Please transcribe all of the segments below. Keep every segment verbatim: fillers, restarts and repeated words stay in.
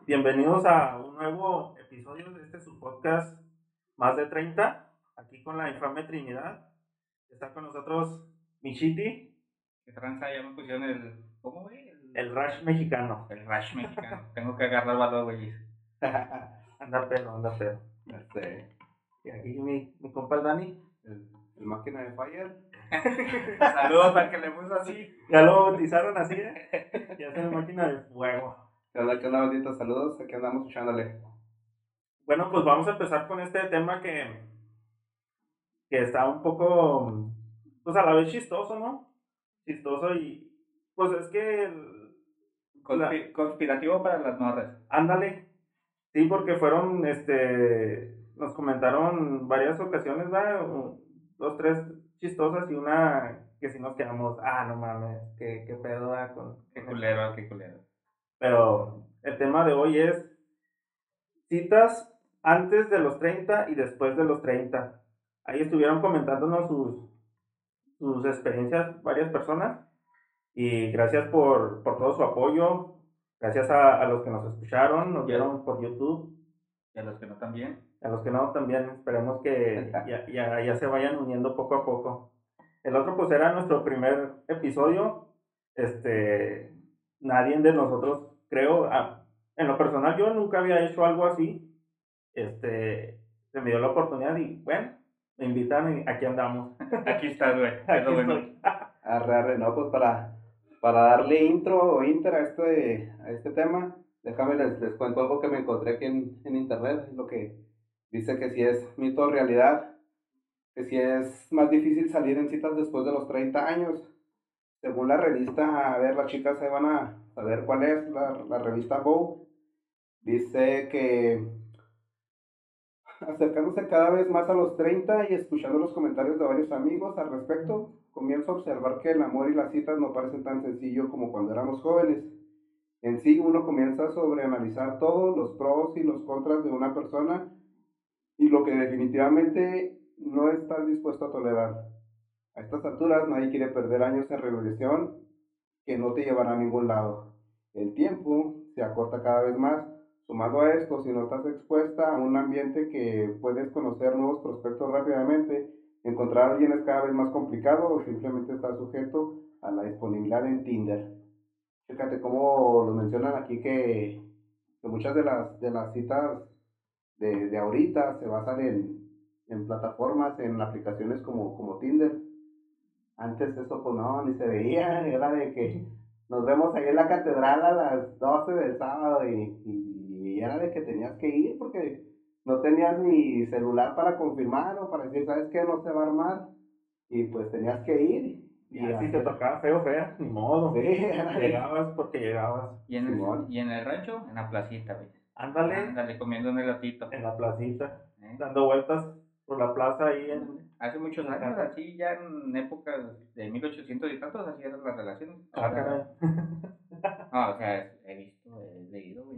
Bienvenidos a un nuevo episodio de este su podcast Más de treinta, aquí con la infame Trinidad. Está con nosotros Michiti, ¿Qué tranza? Ya me pusieron el. ¿Cómo, güey? El, el Rush mexicano. el Rush mexicano. Tengo que agarrar valor, güey. Anda pedo, anda pedo. Este, Y aquí mi, mi compa el Dani. el, el máquina de Fire. Saludos al que le puso así. Ya lo bautizaron así, ¿eh? Ya es la máquina de fuego. ¿Qué onda, qué onda, bandita? Saludos, aquí andamos echándole. Bueno, pues vamos a empezar con este tema que, que está un poco, pues a la vez chistoso, ¿no? Chistoso y, pues es que el- la- Conspi- conspirativo para las morras. ándale. Sí, porque fueron, este, nos comentaron varias ocasiones, ¿va? U- Dos, tres chistosas y una que si nos quedamos, ah, no mames, qué, qué pedo da con, Qué con eso. culero, qué culero. Pero el tema de hoy es citas antes de los treinta y después de los treinta. Ahí estuvieron comentándonos sus, sus experiencias varias personas y gracias por, por todo su apoyo, gracias a, a los que nos escucharon, nos vieron por YouTube. Y a los que no también. A los que no, también esperemos que ya, ya, ya se vayan uniendo poco a poco. El otro, pues, era nuestro primer episodio. Este, nadie de nosotros, creo, ah, en lo personal, yo nunca había hecho algo así. Este, se me dio la oportunidad y, bueno, me invitan y aquí andamos. Aquí estás, güey. Es Aquí lo bueno. estoy. Arre, arre, no, pues para, para darle intro o inter a este, a este tema, déjame les, les cuento algo que me encontré aquí en, en internet, lo que dice que si es mito o realidad, que si es más difícil salir en citas después de los treinta años. Según la revista, a ver, las chicas se van a saber cuál es, la, la revista Vogue, dice que acercándose cada vez más a los treinta y escuchando los comentarios de varios amigos al respecto, comienzo a observar que el amor y las citas no parecen tan sencillo como cuando éramos jóvenes. En sí, uno comienza a sobreanalizar todos los pros y los contras de una persona y lo que definitivamente no estás dispuesto a tolerar. A estas alturas nadie quiere perder años en revolución que no te llevará a ningún lado. El tiempo se acorta cada vez más. Sumado a esto, si no estás expuesta a un ambiente que puedes conocer nuevos prospectos rápidamente, encontrar a alguien es cada vez más complicado o simplemente estás sujeto a la disponibilidad en Tinder. Fíjate cómo lo mencionan aquí que, que muchas de las, de las citas de, de ahorita se basan en, en plataformas, en aplicaciones como, como Tinder. Antes eso pues no, ni se veía, era de que nos vemos ahí en la catedral a las doce del sábado y, y, y era de que tenías que ir porque no tenías ni celular para confirmar o para decir, ¿sabes qué? No se va a armar. Y pues tenías que ir. Y Y así te hacer, tocaba feo, fea, ni modo. sí, era de, Llegabas porque llegabas. Y en, el, Simón. y en el rancho, en la placita, güey. Ándale, Ándale, comiendo un elotito. en la placita, ¿Eh? dando vueltas por la plaza ahí en... Hace muchos en años, Acá. así ya en épocas de mil ochocientos y tantos, así eran las relaciones. Ah, Ahora, caray. no, o sea, he visto, he leído, güey.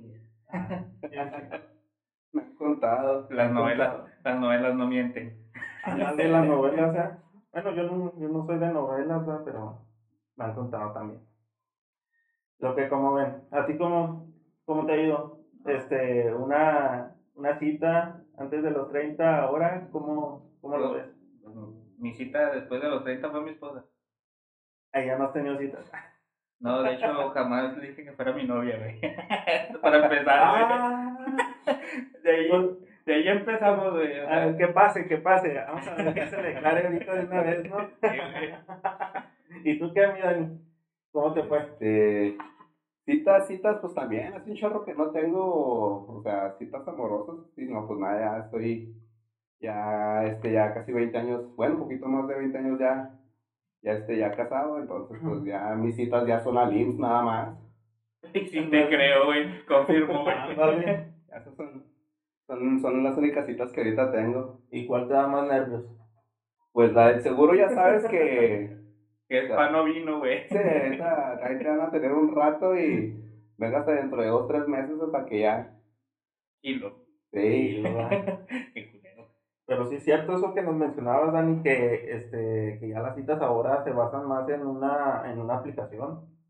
Me han contado. Las novelas, las novelas no mienten. Ándale, las novelas, o sea, bueno, yo no, yo no soy de novelas, ¿verdad? Pero me han contado también. Lo que como ven, ¿a ti cómo, cómo te ha ido? Este, una, una cita antes de los treinta ahora, ¿cómo, cómo lo ves? Mi cita después de los treinta fue mi esposa. Ahí ya no has tenido citas. No, de hecho, jamás le dije que fuera mi novia, güey. Para empezar, güey. Ah, De ahí, de ahí empezamos, güey. O a ver, sea, que pase, que pase. Vamos a ver que se declare ahorita de una vez, ¿no? sí, güey. ¿Y tú qué, mi Dani? ¿Cómo te fue? Este, citas, citas, pues también, hace un chorro que no tengo, o sea, citas amorosas, sí, no, pues nada, ya estoy, ya, este, ya casi veinte años, bueno, un poquito más de veinte años ya, ya, este, ya casado, entonces, pues ya mis citas ya son al I M S S nada más, Sí te creo, güey. Confirmo, güey. Ándale. ya esas son, son, son las únicas citas que ahorita tengo. ¿Y cuál te da más nervios? Pues la del seguro ya sabes que, Que es pan o vino, güey. sí, ahorita, ahí te van a tener un rato y venga hasta dentro de dos, tres meses hasta que ya, Kilo. sí, Qué culero. Pero sí es cierto eso que nos mencionabas, Dani, que este, que ya las citas ahora se basan más en una, en una aplicación.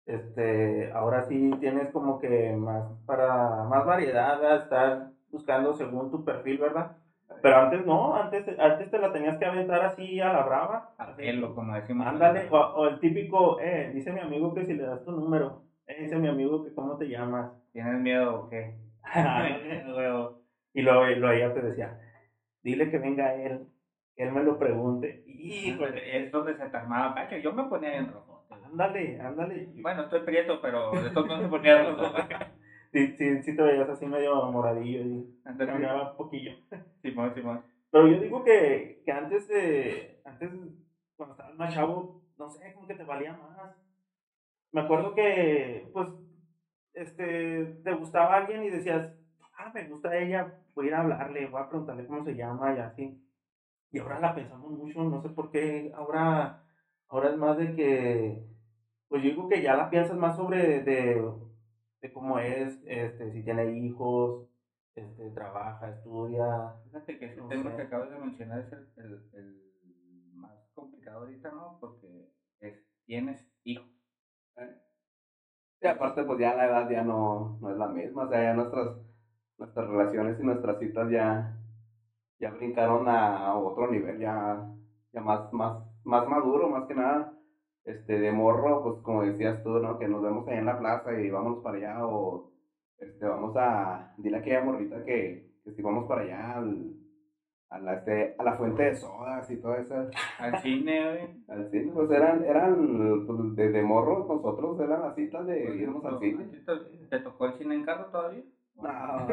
este, ahora sí tienes como que más para más variedad, ¿verdad? Estar buscando según tu perfil, ¿verdad? Pero antes no, antes, antes te la tenías que aventar así a la brava. A Así, pelo, como decimos. ándale, o, o el típico, eh, dice mi amigo que si le das tu número, eh, dice mi amigo que cómo te llamas. ¿Tienes miedo o qué? Ándale, luego, y luego, y luego ella te decía, dile que venga él, que él me lo pregunte. Híjole, Es donde se te armaba cacho. Yo me ponía bien rojo. ándale, ándale. Bueno, estoy prieto, pero de todos modos me ponía rojo. Sí, sí, sí te veías así medio moradillo y Entonces, cambiaba un poquillo. Simón, Simón. Pero yo digo que, que antes de, antes, cuando estabas más chavo, no sé, como que te valía más. Me acuerdo que, pues, este, te gustaba alguien y decías, ah, me gusta ella, voy a ir a hablarle, voy a preguntarle cómo se llama y así. Y ahora la pensamos mucho, no sé por qué, ahora, ahora es más de que, pues yo digo que ya la piensas más sobre de, de cómo es, este, si tiene hijos, este, trabaja, estudia, Fíjate que ese no tema que sé. acabas de mencionar es el, el, el más complicado ahorita, ¿no? Porque es, tienes hijos. ¿eh? Y aparte, pues ya la edad ya no, no es la misma, o sea, ya nuestras, nuestras relaciones y nuestras citas ya, ya brincaron a otro nivel, ya, ya más, más, más maduro, más que nada, este, de morro, pues como decías tú, ¿no? Que nos vemos ahí en la plaza y vámonos para allá, o este, vamos a, dile a aquella morrita que, que si vamos para allá al, a la, este, a la fuente de sodas y todo eso. Al cine, güey. Al cine, pues eran, eran, pues desde morros nosotros eran las citas de irnos al cine. ¿A ti te, te tocó el cine en carro todavía? No,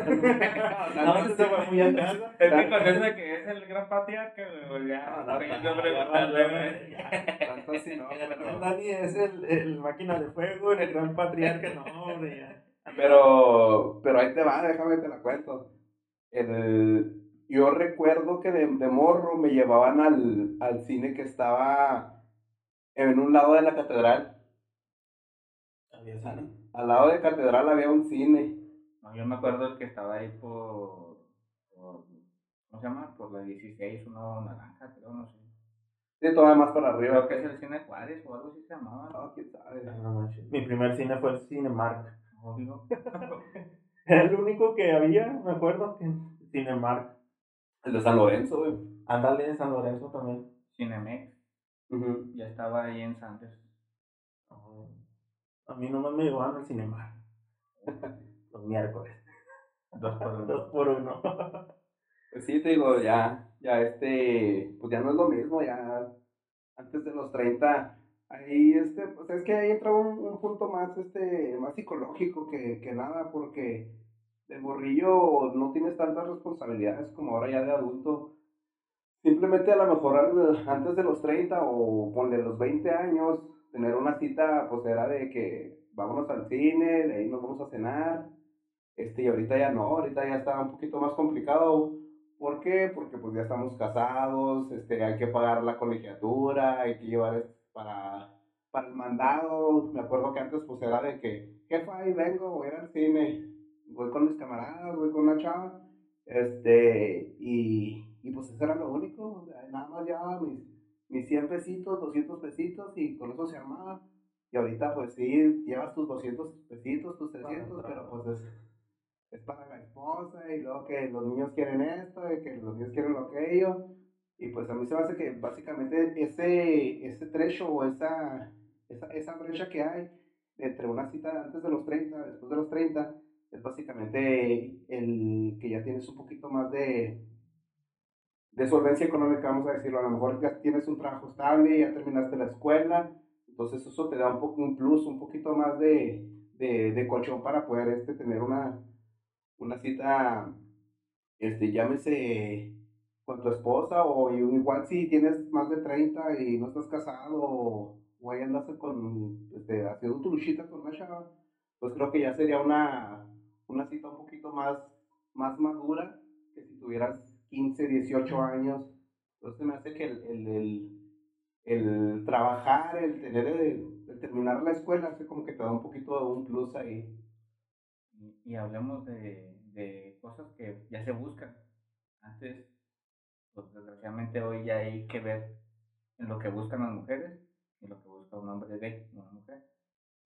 No, eso se fue muy atrás. Es que con eso que es el gran patriarca, güey, pues ya. no, no, tengo que ya, preguntarle, güey. tanto así no, pero, Dani es el, el máquina de fuego, el gran patriarca, no, hombre, ya. pero, pero ahí te va, déjame te la cuento. El, yo recuerdo que de, de morro me llevaban al, al cine que estaba en un lado de la catedral. Había Al, cine. al lado de catedral había un cine. No, yo me acuerdo el que estaba ahí por, por, ¿cómo se llama? Por la dieciséis, uno naranja, creo, no sé. Sí, todavía más para arriba. Creo que es el cine Juárez o algo así se llamaba, No, ¿no? quién sabe. No manches. Mi primer cine fue el Cinemark. Obvio. Era el único que había, me acuerdo, que Cinemark. El de San Lorenzo, güey. Ándale, de San Lorenzo también. Cinemex, Ujú. ya estaba ahí en Santos. No, a mí nomás me llevaban al Cinemark. Los miércoles. Dos por uno. Dos por uno. Pues sí, te digo, ya, ya este, pues ya no es lo mismo, ya antes de los treinta ahí este, pues es que ahí entra un, un punto más, este, más psicológico que, que nada, porque de morrillo no tienes tantas responsabilidades como ahora ya de adulto. Simplemente a lo mejor al- antes de los treinta o ponle los veinte años, tener una cita, pues era de que vámonos al cine, de ahí nos vamos a cenar. Este, y ahorita ya no, ahorita ya está un poquito más complicado. ¿Por qué? Porque pues ya estamos casados, este, hay que pagar la colegiatura, hay que llevar es- para, para el mandado. Me acuerdo que antes pues era de que, jefa, ahí vengo, voy a ir al cine, voy con mis camaradas, voy con una chava, este, y, y pues eso era lo único, o sea, nada más llevaba mis, mis cien pesitos, doscientos pesitos y con eso se armaba. Y ahorita pues sí, llevas tus doscientos pesitos, tus trescientos, pero pues es es para la esposa y luego que los niños quieren esto y que los niños quieren lo aquello. Y pues a mí se me hace que básicamente ese, ese trecho o esa, esa, esa brecha que hay entre una cita antes de los treinta después de los treinta es básicamente el que ya tienes un poquito más de, de solvencia económica, vamos a decirlo. A lo mejor ya tienes un trabajo estable, ya terminaste la escuela, entonces eso te da un, poco, un plus, un poquito más de, de, de colchón para poder este, tener una, una cita, este, llámese con tu esposa o igual si tienes más de treinta y no estás casado o, o ahí andas con, este, haciendo tu luchita con una chava, pues creo que ya sería una, una cita un poquito más, más madura que si tuvieras quince dieciocho años. Entonces me hace que el, el, el, el trabajar, el tener, el, el terminar la escuela, hace como que te da un poquito de un plus ahí. Y, y hablemos de, de cosas que ya se buscan. Antes, pues desgraciadamente hoy ya hay que ver en lo que buscan las mujeres y lo que busca un hombre de una mujer.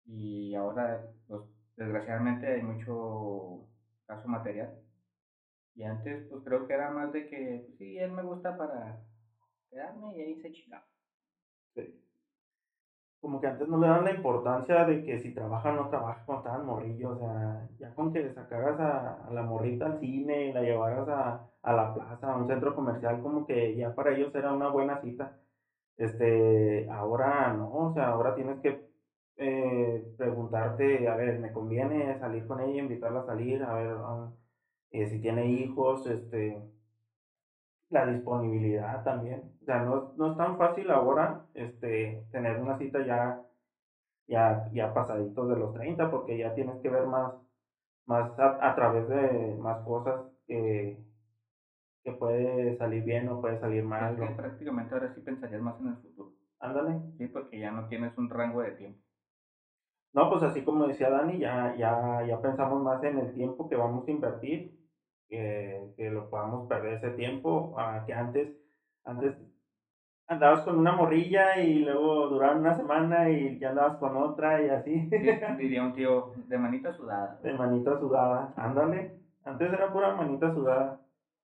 y ahora, pues, desgraciadamente hay mucho caso material. Y antes, pues creo que era más de que, pues, sí, él me gusta para quedarme y ahí se chingaba. Sí. Como que antes no le daban la importancia de que si trabaja o no trabaja cuando estaban morrillos, o sea, ya con que sacaras a, a la morrita al cine y la llevaras a, a la plaza, a un centro comercial, como que ya para ellos era una buena cita. Este, ahora no, o sea, ahora tienes que eh, preguntarte, a ver, ¿me conviene salir con ella, invitarla a salir? A ver, ah, eh, si tiene hijos, este, la disponibilidad también. O sea, no, es- no es tan fácil ahora, este, tener una cita ya, ya, ya pasaditos de los treinta porque ya tienes que ver más, más a, a través de más cosas que, que puede salir bien o puede salir Es mal. que O, prácticamente ahora sí pensarías más en el futuro. ándale. Sí, porque ya no tienes un rango de tiempo. No, pues así como decía Dani, ya, ya, ya pensamos más en el tiempo que vamos a invertir, que, que lo podamos perder ese tiempo, a que antes, antes andabas con una morrilla y luego duraba una semana y ya andabas con otra y así, Sí, diría un tío, de manita sudada. de manita sudada, ándale, antes era pura manita sudada.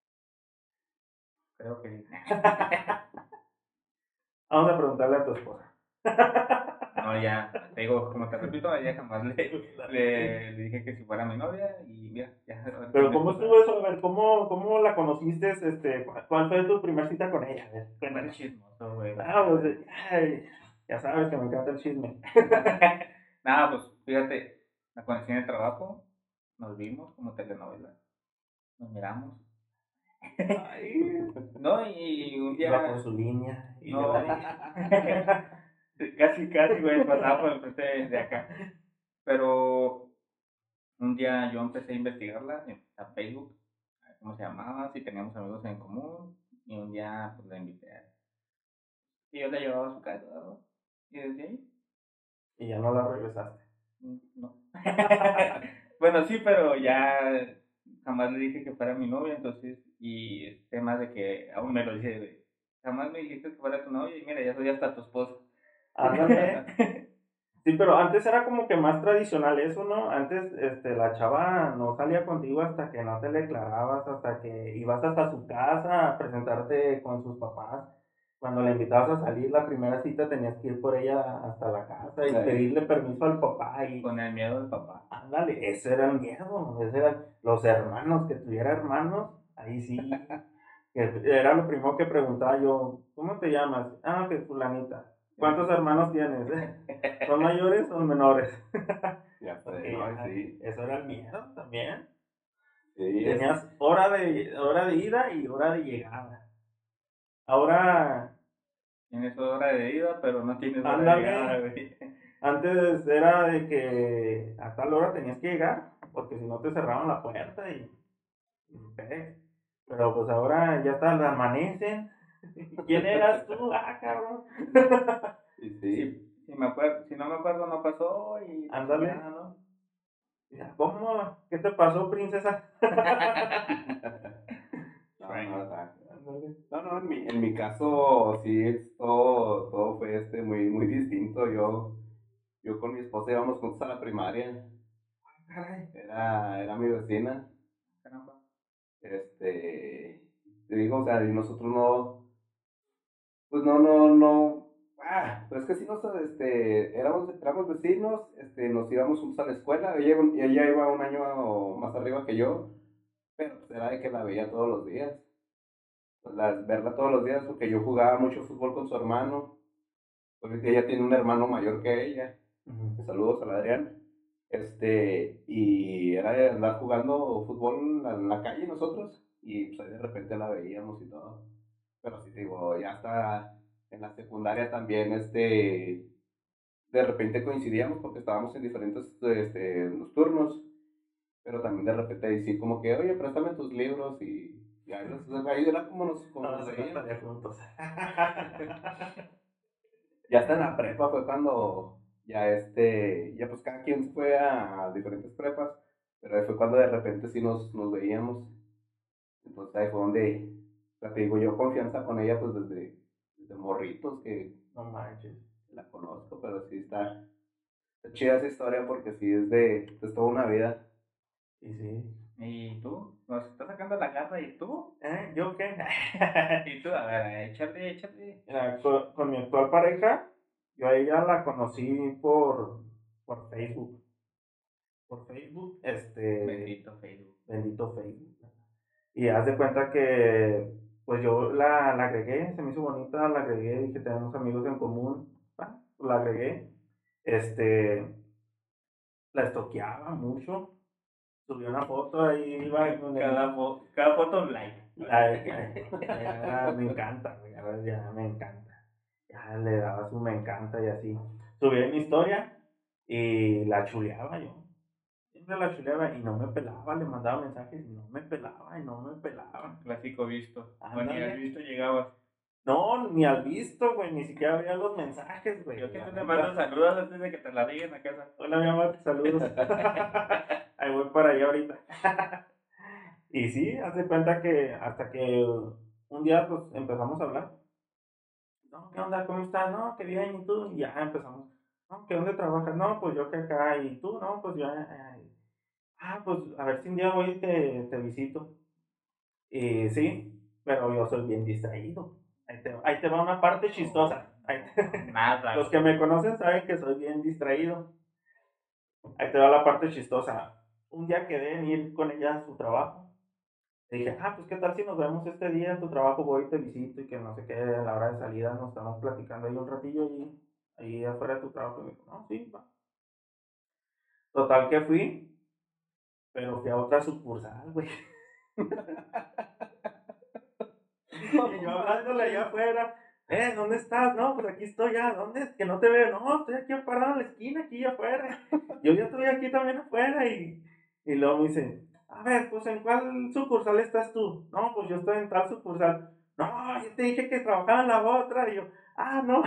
Creo que Vamos a preguntarle a tu esposa. no, ya, te digo, como te repito, a ella jamás le, le, le dije que si fuera mi novia y mira, ya ahora es Pero mi ¿cómo esposa. estuvo eso? A ver, ¿cómo, cómo la conociste? Este, ¿cuál fue tu primera cita con ella? A ver, Súper cuéntanos. chismoso, güey. Ah, pues, ay, ya sabes que me encanta el chisme. Nada, pues fíjate, la conocí en el trabajo, nos vimos como telenovela, nos miramos. Ay, No, y un iba por día, su línea y le no, valía. casi, casi, güey, pasaba por enfrente de, de acá. Pero un día yo empecé a investigarla en a Facebook, a ver cómo se llamaba, si teníamos amigos en común, y un día pues la invité. a- Y yo la llevaba a su casa, ¿no? Y desde ahí, Y ya no la regresaste. mm, no. Bueno, sí, pero ya jamás le dije que fuera mi novia, entonces, y es tema de que aún me lo dice, güey, jamás me dijiste que fuera tu novia, y mira, ya soy hasta tu esposa. Ándale. Sí, pero antes era como que más tradicional eso, ¿no? Antes, este, la chava no salía contigo hasta que no te le declarabas, hasta que ibas hasta su casa a presentarte con sus papás. Cuando la invitabas a salir, la primera cita tenías que ir por ella hasta la casa y Eh, pedirle permiso al papá y Con el miedo del papá. ándale, ese era el miedo, ese eran los hermanos, que tuviera hermanos, ahí sí, que era lo primero que preguntaba yo, ¿cómo te llamas? Ah, que fulanita. ¿Cuántos hermanos tienes? ¿Son mayores o menores? ya sé, Porque ¿no? Y ya, sí, eso era el miedo también. sí, es, Tenías hora de, hora de ida y hora de llegada. Ahora, Tienes hora de ida, pero no tienes hora de llegada, ándale, güey. antes era de que a tal hora tenías que llegar, porque si no te cerraban la puerta y, y pe- pero pues ahora ya hasta la amanecen. ¿Quién eras tú? Ah, cabrón. y Si, sí. si, me acuerdo, si no me acuerdo, no pasó y la chingada, Ándale. ¿no? ¿Cómo? ¿Qué te pasó, princesa? No, Frank. no, está. Ándale. No, no, en mi, en mi caso sí, es todo, todo fue este muy, muy distinto. Yo, yo con mi esposa íbamos juntos a la primaria. Caray. Era, era mi vecina. Caramba. Este, te digo, o sea, y nosotros no, pues no, no, no, ah, pues es que sí nos, este, éramos, éramos vecinos, este, nos íbamos juntos a la escuela. Ella, ella iba un año más arriba que yo, pero pues era de que la veía todos los días. Pues, las, verla todos los días, porque yo jugaba mucho fútbol con su hermano, porque ella tiene un hermano mayor que ella. Ujú. Saludos a la Adrián. Este, y era de andar jugando fútbol en la, en la calle nosotros, y pues ahí de repente la veíamos y todo. Pero sí, te digo, ya hasta en la secundaria también, este, de repente coincidíamos porque estábamos en diferentes, este, los turnos, pero también de repente decir como que, oye, préstame tus libros y, y ahí, los- ahí era como nos, como Vamos nos a hacer la veíamos. tarea juntos. Ya hasta en la prepa fue cuando ya este, ya pues cada quien se fue a diferentes prepas, pero ahí fue cuando de repente sí nos, nos veíamos. Entonces ahí fue donde, o sea, te digo yo, confianza con ella pues desde, desde morritos que No manches. la conozco, pero sí está, Es chida esa historia porque sí es de, es toda una vida. Y sí. ¿Y tú? ¿Nos estás sacando la garra y tú? ¿Eh? ¿Yo qué? ¿Y tú? A ver, échale, échale. Mira, con, con mi actual pareja, yo a ella la conocí por, por Facebook. Por Facebook, este, Bendito Facebook. bendito Facebook. Y haz de cuenta que, pues yo la, la agregué, se me hizo bonita, la agregué, dije, tenemos amigos en común, ah, la agregué, este, la estoqueaba mucho, subió una foto, ahí iba con el... Cada, fo- cada foto un like. Ay, ay, ya me encanta, güey, ya, ya me encanta. Ya le daba su me encanta y así. Subí mi historia y la chuleaba yo. Siempre la chuleaba y no me pelaba, le mandaba mensajes y no me pelaba y no me pelaba. Clásico visto. O ni Ándale. has visto llegabas. No, ni al visto, güey, ni siquiera veía los mensajes, güey. Yo que la tú te neta. mando saludos antes de que te la digan a casa. Hola, mi amor, saludos. Ahí voy para allá ahorita. Y sí, haz de cuenta que hasta que un día pues empezamos a hablar. No, ¿qué onda? ¿Cómo estás? No, qué bien, ¿y tú? Y ya empezamos. No, ¿qué dónde trabajas? No, pues yo que acá, ¿y tú? No, pues yo. eh, Ah, pues a ver si un día voy y te, te visito. Y sí, pero yo soy bien distraído. Ahí te, ahí te va una parte chistosa. Ahí te- Nada. Los que me conocen saben que soy bien distraído. Ahí te va la parte chistosa. Un día quedé en ir con ella a su trabajo. Le dije, ah, pues qué tal si nos vemos este día en tu trabajo, voy y te visito y que no sé qué, a la hora de salida nos estamos platicando ahí un ratillo y ahí afuera de tu trabajo. Y me dijo, no, sí, va. Total que fui, pero fui a otra sucursal, güey. Y yo hablándole allá afuera, eh, ¿dónde estás? No, pues aquí estoy ya, ¿dónde es? Que no te veo, no, estoy aquí parado en la esquina, aquí afuera. Yo ya estoy aquí también afuera y, y luego me dice, a ver, pues ¿en cuál sucursal estás tú? No, pues yo estoy en tal sucursal. No, yo te dije que trabajaba en la otra. Y yo, ah, no.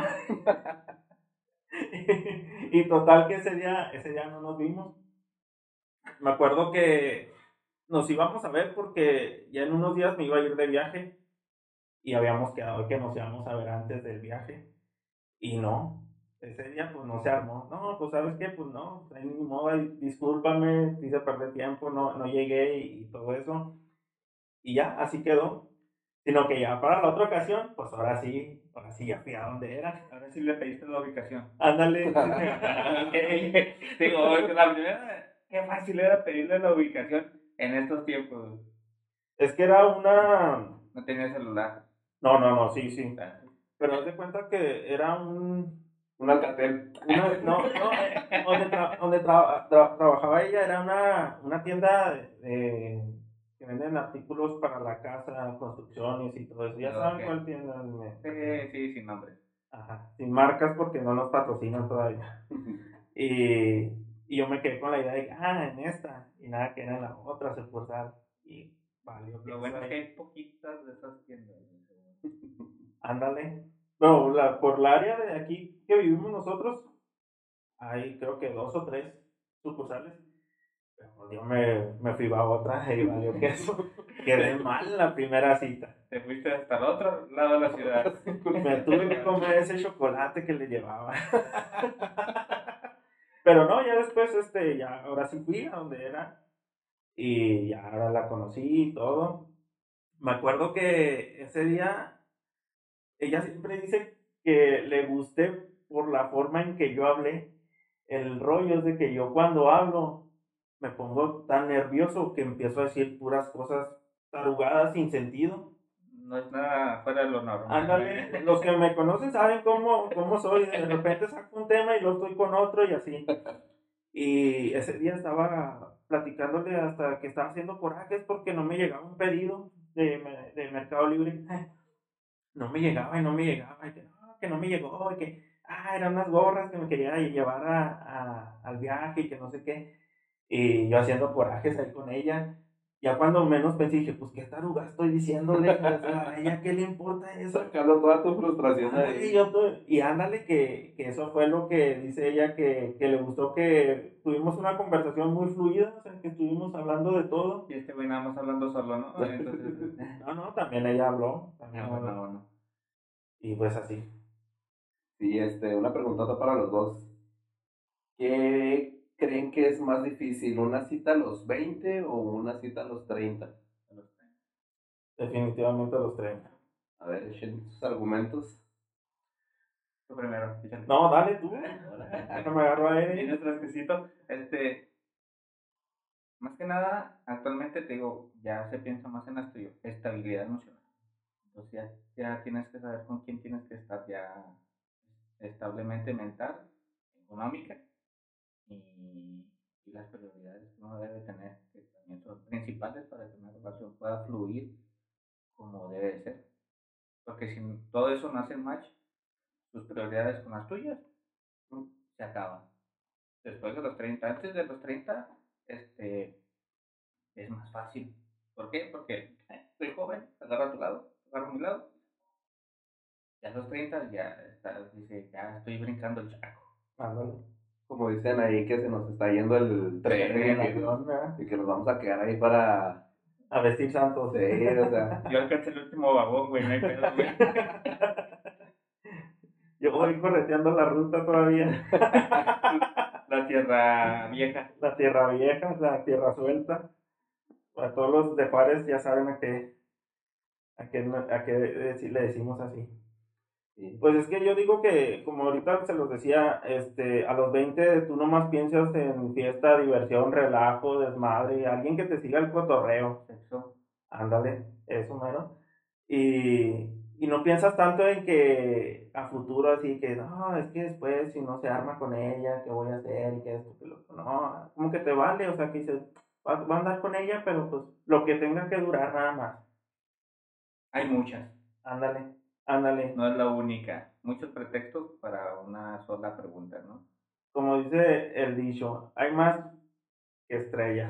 Y total que ese día, ese día no nos vimos. Me acuerdo que nos íbamos a ver porque ya en unos días me iba a ir de viaje y habíamos quedado que nos íbamos a ver antes del viaje. Y no, ese día pues no se armó. No, pues sabes qué, pues no, pues, ni modo, ay, discúlpame, te hice perder tiempo, no, no llegué y, y todo eso. Y ya, así quedó. Sino que ya para la otra ocasión, pues ahora sí, ahora sí ya fui a donde era. Ahora sí le pediste la ubicación. Ándale. Ok. Digo, la primera, qué fácil era pedirle la ubicación en estos tiempos. Es que era una... No tenía celular. No, no, no, sí, sí. Ah, Pero haz de cuenta que era un... Un alcatel. Una, no, no, eh, donde, tra- donde tra- tra- trabajaba ella era una, una tienda de, de- que venden artículos para la casa, construcciones y todo eso. Ya saben Ok. cuál tienda. me- Sí, sí, sin nombre. Ajá, sin marcas porque no nos patrocinan todavía. Y, y yo me quedé con la idea de que, ah, en esta, y nada, que era en la otra sucursal. Y valió que Lo bueno es eso que ahí. hay poquitas de esas tiendas. Ándale. No, la, por la área de aquí que vivimos nosotros, hay creo que dos o tres sucursales. Pero yo me, me fui a otra y valió que eso. Quedé mal en la primera cita. Te fuiste hasta el otro lado de la ciudad. Me tuve que comer ese chocolate que le llevaba. Pero no, ya después, este, ya, ahora sí fui a donde era. Y ya ahora la conocí y todo. Me acuerdo que ese día ella siempre dice que le gusté por la forma en que yo hablé. El rollo es de que yo cuando hablo me pongo tan nervioso que empiezo a decir puras cosas tarugadas sin sentido. No es nada fuera de lo normal. Ándale, los que me conocen saben cómo, cómo soy. De repente saco un tema y lo estoy con otro y así. Y ese día estaba platicándole hasta que estaba haciendo corajes porque no me llegaba un pedido de, me- de Mercado Libre. No me llegaba y no me llegaba. Y que no, que no me llegó. Y que, ah, eran unas gorras que me quería llevar a, a- al viaje y que no sé qué. Y yo haciendo corajes ahí con ella. Ya cuando menos pensé, dije, pues qué taruga estoy diciéndole. O sea, a ella qué le importa eso. Sacando toda tu frustración Ándale, ahí. yo to- y ándale que, que eso fue lo que dice ella, que, que le gustó, que tuvimos una conversación muy fluida, o sea, que estuvimos hablando de todo. Y este güey nada más hablando solo, ¿no? Entonces, No, no, también ella habló, también ah, habló. bueno, bueno. Y pues así. Sí, este, una preguntota para los dos. ¿Qué creen que es más difícil? ¿Una cita a los veinte o una cita a los treinta? A los treinta. Definitivamente a los treinta. A ver, echen sus argumentos. Tú primero, échale. No, dale tú. No me agarro a Tienes él. fresquecito. Este, más que nada, actualmente te digo, ya se piensa más en la estu- estabilidad emocional. Entonces ya, ya tienes que saber con quién tienes que estar ya establemente mental, económica y, y las prioridades que uno debe tener, que también son principales para que una relación pueda fluir como debe de ser. Porque si todo eso no hace match, tus prioridades con las tuyas, se acaban. Después de los treinta, antes de los treinta, este, es más fácil. ¿Por qué? Porque eh, estoy joven, agarro a tu lado, agarro a mi lado. Ya a los treinta ya, está, dice, ya estoy brincando el charco. Ándale. Como dicen ahí que se nos está yendo el tren El y que, avión, ¿verdad? y que nos vamos a quedar ahí para... A vestir santos. Sí, o sea, Yo alcancé el último vagón, güey, no hay pedo, güey. Yo voy correteando la ruta todavía. La tierra vieja. La tierra vieja, la tierra suelta. A todos los de Juárez ya saben a qué, a qué, a qué deci- le decimos así. sí. Pues es que yo digo que, como ahorita se los decía, este, a los veinte tú nomás piensas en fiesta, diversión, relajo, desmadre, alguien que te siga el cotorreo. Sexo. Ándale, eso mero. Y, y no piensas tanto en que a futuro así que, no, es que después si no se arma con ella, ¿qué voy a hacer? Y que esto, que lo otro. No, como que te vale, o sea, que dices, va, va a andar con ella, pero pues lo que tenga que durar nada más. Hay muchas, Ándale, ándale. no es la única. Muchos pretextos para una sola pregunta, ¿no? Como dice el dicho, hay más que estrellas.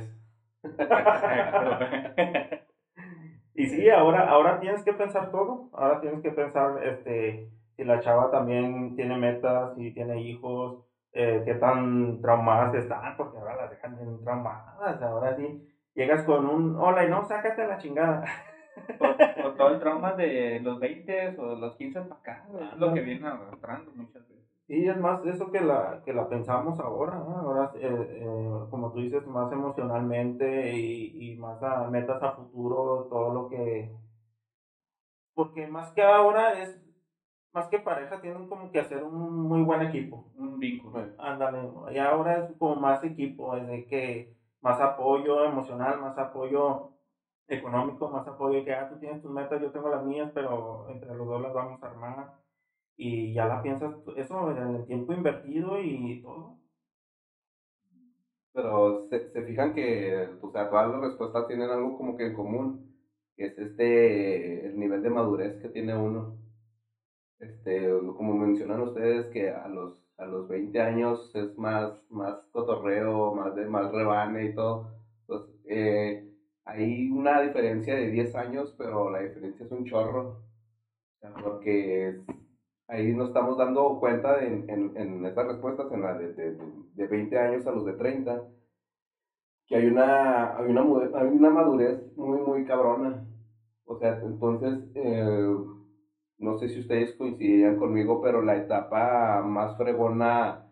Exacto. Y sí, ahora, ahora tienes que pensar todo. Ahora tienes que pensar este, si la chava también tiene metas, si tiene hijos, eh, qué tan traumadas están, porque ahora las dejan bien traumadas. Ahora sí, llegas con un hola y no, sácate a la chingada. O, o todo el trauma de los veinte o de los quince para acá, güey, es lo que viene arrastrando muchas veces. Sí, es más eso que la, que la pensamos ahora, ¿no? Ahora, eh, eh, como tú dices, más emocionalmente y, y más a metas a futuro, todo lo que... Porque más que ahora es, más que pareja, tienen como que hacer un muy buen equipo. Un vínculo. Ándale, y ahora es como más equipo, es de que más apoyo emocional, más apoyo económico, más apoyo que, ah, tú tienes tus metas, yo tengo las mías, pero entre los dos las vamos a armar. Y ya la piensas, eso en el tiempo invertido y todo. Pero se, se fijan que, o sea, todas las respuestas tienen algo como que en común, que es este, el nivel de madurez que tiene uno. Este, como mencionan ustedes, que a los, a los veinte años es más, más cotorreo, más de más rebane y todo. Pues, eh, hay una diferencia de diez años, pero la diferencia es un chorro, porque es- ahí nos estamos dando cuenta en, en, en estas respuestas, en la de, de, de veinte años a los de treinta, que hay una, hay una, mude- hay una madurez muy, muy cabrona. O sea, entonces, eh, no sé si ustedes coincidirían conmigo, pero la etapa más fregona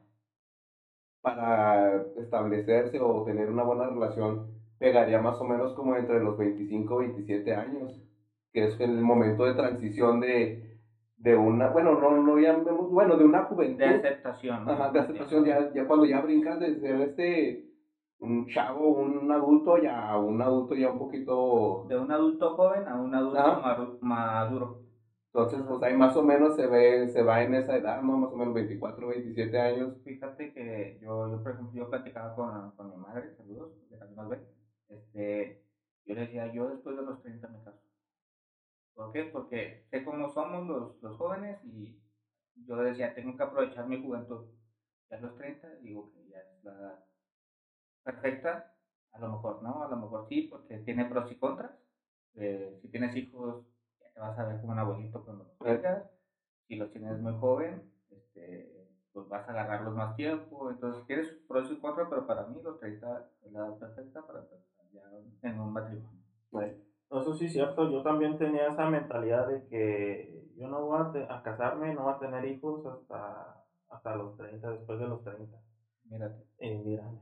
para establecerse o tener una buena relación pegaría más o menos como entre los veinticinco y veintisiete años, que es el momento de transición de, de una, bueno, no, no llamemos, bueno, de una juventud. De aceptación, ¿no? Ajá, de aceptación, ya, ya cuando ya brincas de ser este, un chavo, un adulto, ya un adulto ya un poquito... De un adulto joven a un adulto Ajá. maru- maduro. Entonces, pues ahí más o menos se ve, se va en esa edad, ¿no? Más o menos veinticuatro, veintisiete años. Fíjate que yo, yo por ejemplo, yo platicaba con, con mi madre, saludos, que también nos ve. Este, yo le decía, yo después de los treinta me caso. ¿Por qué? Porque sé cómo somos los, los jóvenes y yo decía, tengo que aprovechar mi juventud. Ya a los treinta digo que ya es la edad perfecta, a lo mejor no, a lo mejor sí, porque tiene pros y contras. Eh, si tienes hijos, ya te vas a ver como un abuelito cuando los tengas. Si los tienes muy joven, este, pues vas a agarrarlos más tiempo. Entonces tienes pros y contras, pero para mí los treinta es la edad perfecta para empezar ya en un matrimonio. Bueno, Eso sí es cierto, yo también tenía esa mentalidad de que yo no voy a, te- a casarme, no voy a tener hijos hasta, hasta los treinta, después de los treinta. Mírate. Y mírame.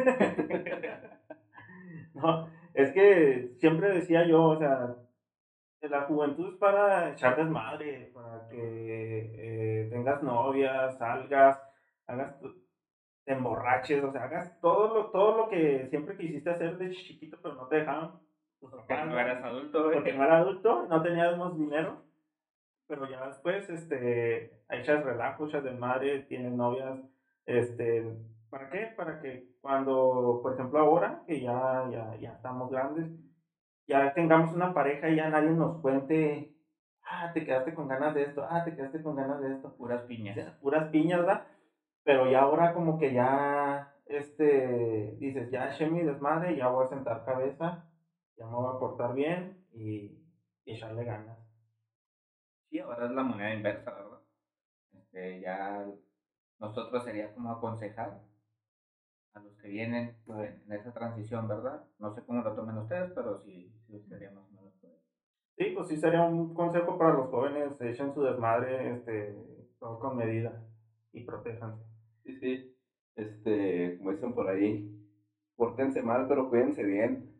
No, es que siempre decía yo, o sea, la juventud es para echar desmadre, para que eh, tengas novia, salgas, hagas, tu- te emborraches, o sea, hagas todo lo, todo lo que siempre quisiste hacer de chiquito, pero no te dejaban tus Porque papás, no ¿no? eras adulto, güey. Porque no era adulto, no teníamos dinero, pero ya después, este, echas relajo, echas desmadre, tienes novias, este, ¿para qué? Para que cuando, por ejemplo, ahora, que ya, ya, ya estamos grandes, ya tengamos una pareja y ya nadie nos cuente, ah, te quedaste con ganas de esto, ah, te quedaste con ganas de esto, Puras piñas. ya, puras piñas, ¿verdad? Pero ya ahora como que ya, este, dices, ya eché mi desmadre, ya voy a sentar cabeza, ya me voy a portar bien y, y echarle ganas. Sí, ahora es la moneda inversa, ¿verdad? Este, ya nosotros sería como aconsejar a los que vienen en, en esa transición, ¿verdad? No sé cómo lo tomen ustedes, pero sí, sí sería más o menos por ahí. Sí, pues sí sería un consejo para los jóvenes, echen su desmadre, este, todo con medida y protéjanse. Sí, sí. Este, como dicen por ahí, pórtense mal, pero cuídense bien.